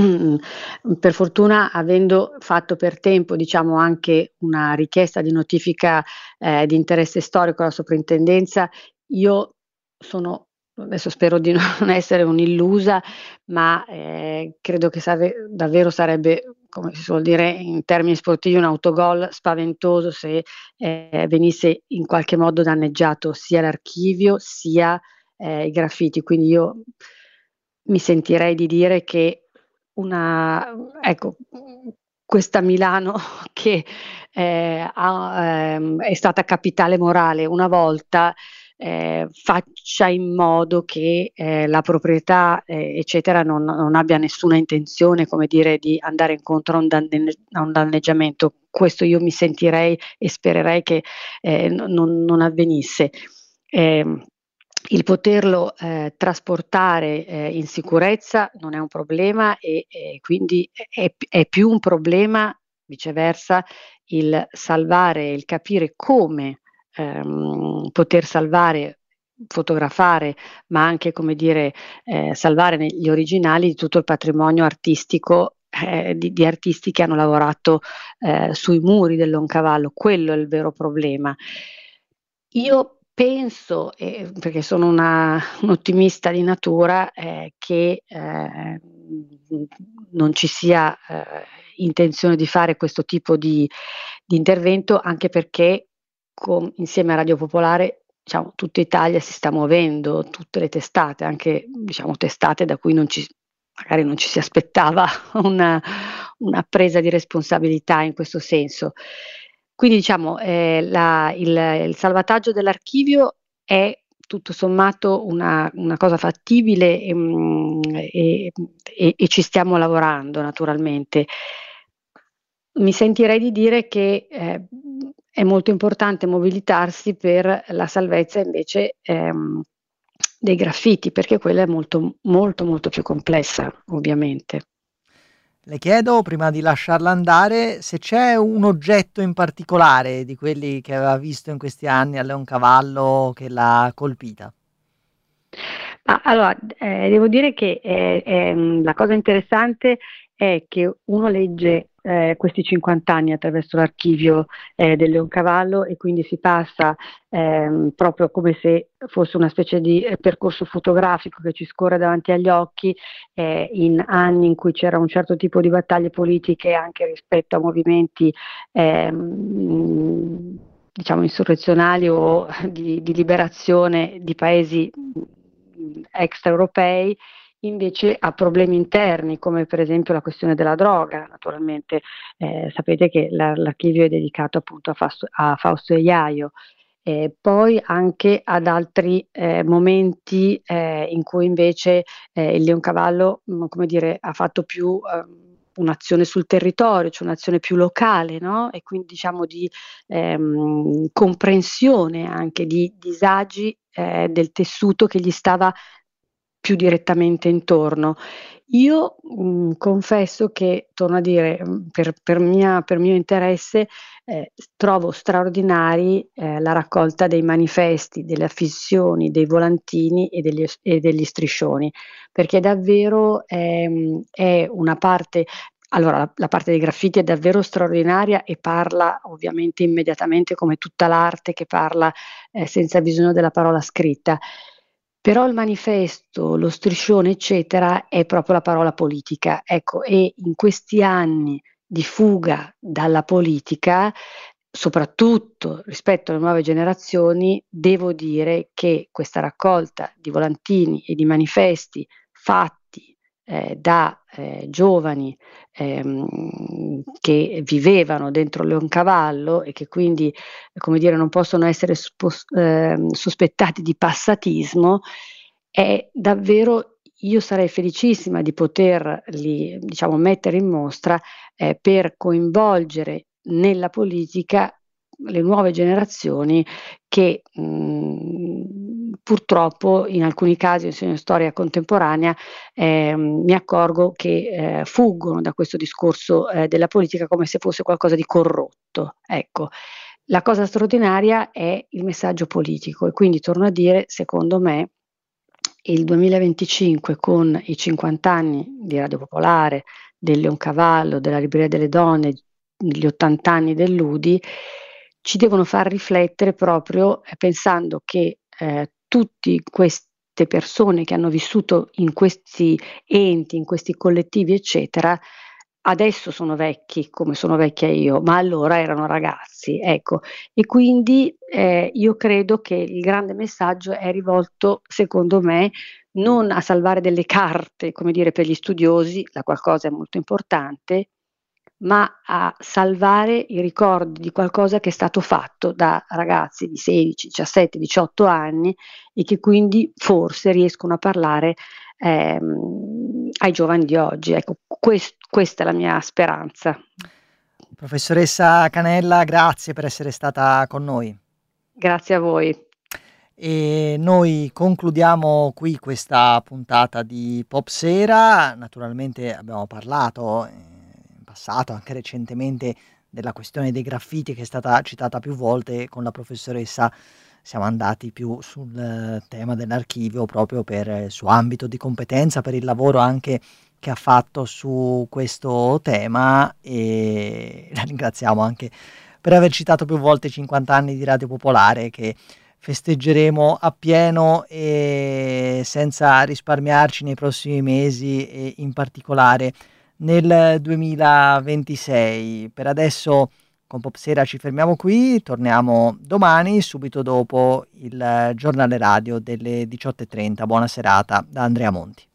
per fortuna, avendo fatto per tempo, diciamo, anche una richiesta di notifica eh, di interesse storico alla soprintendenza, io sono, adesso spero di non essere un'illusa, ma eh, credo che sare- davvero sarebbe, come si suol dire in termini sportivi, un autogol spaventoso se eh, venisse in qualche modo danneggiato sia l'archivio sia eh, i graffiti. Quindi io mi sentirei di dire che una, ecco, questa Milano che eh, ha, ehm, è stata capitale morale una volta, eh, faccia in modo che eh, la proprietà, eh, eccetera, non, non abbia nessuna intenzione, come dire, di andare incontro a un, danne- a un danneggiamento. Questo io mi sentirei e spererei che eh, non, non avvenisse. Eh, Il poterlo eh, trasportare eh, in sicurezza non è un problema, e, e quindi è, è più un problema, viceversa, il salvare, il capire come ehm, poter salvare, fotografare, ma anche, come dire, eh, salvare gli originali di tutto il patrimonio artistico eh, di, di artisti che hanno lavorato eh, sui muri del Leoncavallo. Quello è il vero problema. Io penso, eh, perché sono una, un'ottimista di natura, eh, che eh, non ci sia eh, intenzione di fare questo tipo di, di intervento, anche perché con, insieme a Radio Popolare, diciamo, tutta Italia si sta muovendo, tutte le testate, anche, diciamo, testate da cui non ci, magari non ci si aspettava una, una presa di responsabilità in questo senso. Quindi, diciamo, eh, la, il, il salvataggio dell'archivio è tutto sommato una, una cosa fattibile e, e, e, e ci stiamo lavorando, naturalmente. Mi sentirei di dire che eh, è molto importante mobilitarsi per la salvezza invece ehm, dei graffiti, perché quella è molto, molto, molto più complessa, ovviamente. Le chiedo, prima di lasciarla andare, se c'è un oggetto in particolare di quelli che aveva visto in questi anni a Leoncavallo che l'ha colpita. Ah, allora, eh, devo dire che eh, eh, la cosa interessante è che uno legge eh, questi cinquanta anni attraverso l'archivio eh, del Leoncavallo, e quindi si passa ehm, proprio come se fosse una specie di eh, percorso fotografico che ci scorre davanti agli occhi, eh, in anni in cui c'era un certo tipo di battaglie politiche anche rispetto a movimenti ehm, diciamo insurrezionali o di, di liberazione di paesi extraeuropei, invece ha problemi interni, come per esempio la questione della droga. Naturalmente eh, sapete che la, l'archivio è dedicato appunto a, Fausto, a Fausto Iaio, eh, poi anche ad altri eh, momenti eh, in cui invece eh, il Leoncavallo, mh, come dire, ha fatto più eh, un'azione sul territorio, cioè un'azione più locale, no? E quindi diciamo di ehm, comprensione anche di disagi eh, del tessuto che gli stava più direttamente intorno. Io mh, confesso che, torno a dire, per, per, mia, per mio interesse, eh, trovo straordinari eh, la raccolta dei manifesti, delle affissioni, dei volantini e degli, e degli striscioni, perché davvero ehm, è una parte. Allora, la, la parte dei graffiti è davvero straordinaria e parla ovviamente immediatamente, come tutta l'arte che parla eh, senza bisogno della parola scritta. Però il manifesto, lo striscione, eccetera, è proprio la parola politica. Ecco, e in questi anni di fuga dalla politica, soprattutto rispetto alle nuove generazioni, devo dire che questa raccolta di volantini e di manifesti fatti eh, da eh, giovani ehm, che vivevano dentro Leoncavallo e che quindi, come dire, non possono essere spos- eh, sospettati di passatismo, è davvero, io sarei felicissima di poterli, diciamo, mettere in mostra eh, per coinvolgere nella politica le nuove generazioni che mh, purtroppo in alcuni casi, insegno storia contemporanea, eh, mi accorgo che eh, fuggono da questo discorso eh, della politica come se fosse qualcosa di corrotto. Ecco, la cosa straordinaria è il messaggio politico e quindi torno a dire, secondo me, il duemilaventicinque con i cinquanta anni di Radio Popolare, del Leoncavallo, della Libreria delle Donne, gli ottanta anni dell'U D I, ci devono far riflettere proprio eh, pensando che eh, tutte queste persone che hanno vissuto in questi enti, in questi collettivi, eccetera, adesso sono vecchi come sono vecchia io, ma allora erano ragazzi, ecco. E quindi eh, io credo che il grande messaggio è rivolto, secondo me, non a salvare delle carte, come dire, per gli studiosi, la qual cosa è molto importante, ma a salvare i ricordi di qualcosa che è stato fatto da ragazzi di sedici, diciassette, diciotto anni e che quindi forse riescono a parlare ehm, ai giovani di oggi. Ecco, quest- questa è la mia speranza. Professoressa Canella, grazie per essere stata con noi. Grazie a voi. E noi concludiamo qui questa puntata di Popsera. Naturalmente abbiamo parlato in passato, anche recentemente, della questione dei graffiti che è stata citata più volte. Con la professoressa siamo andati più sul tema dell'archivio proprio per il suo ambito di competenza, per il lavoro anche che ha fatto su questo tema, e la ringraziamo anche per aver citato più volte i cinquanta anni di Radio Popolare, che festeggeremo appieno e senza risparmiarci nei prossimi mesi e in particolare nel duemilaventisei. Per adesso con Popsera ci fermiamo qui, torniamo domani subito dopo il giornale radio delle diciotto e trenta. Buona serata da Andrea Monti.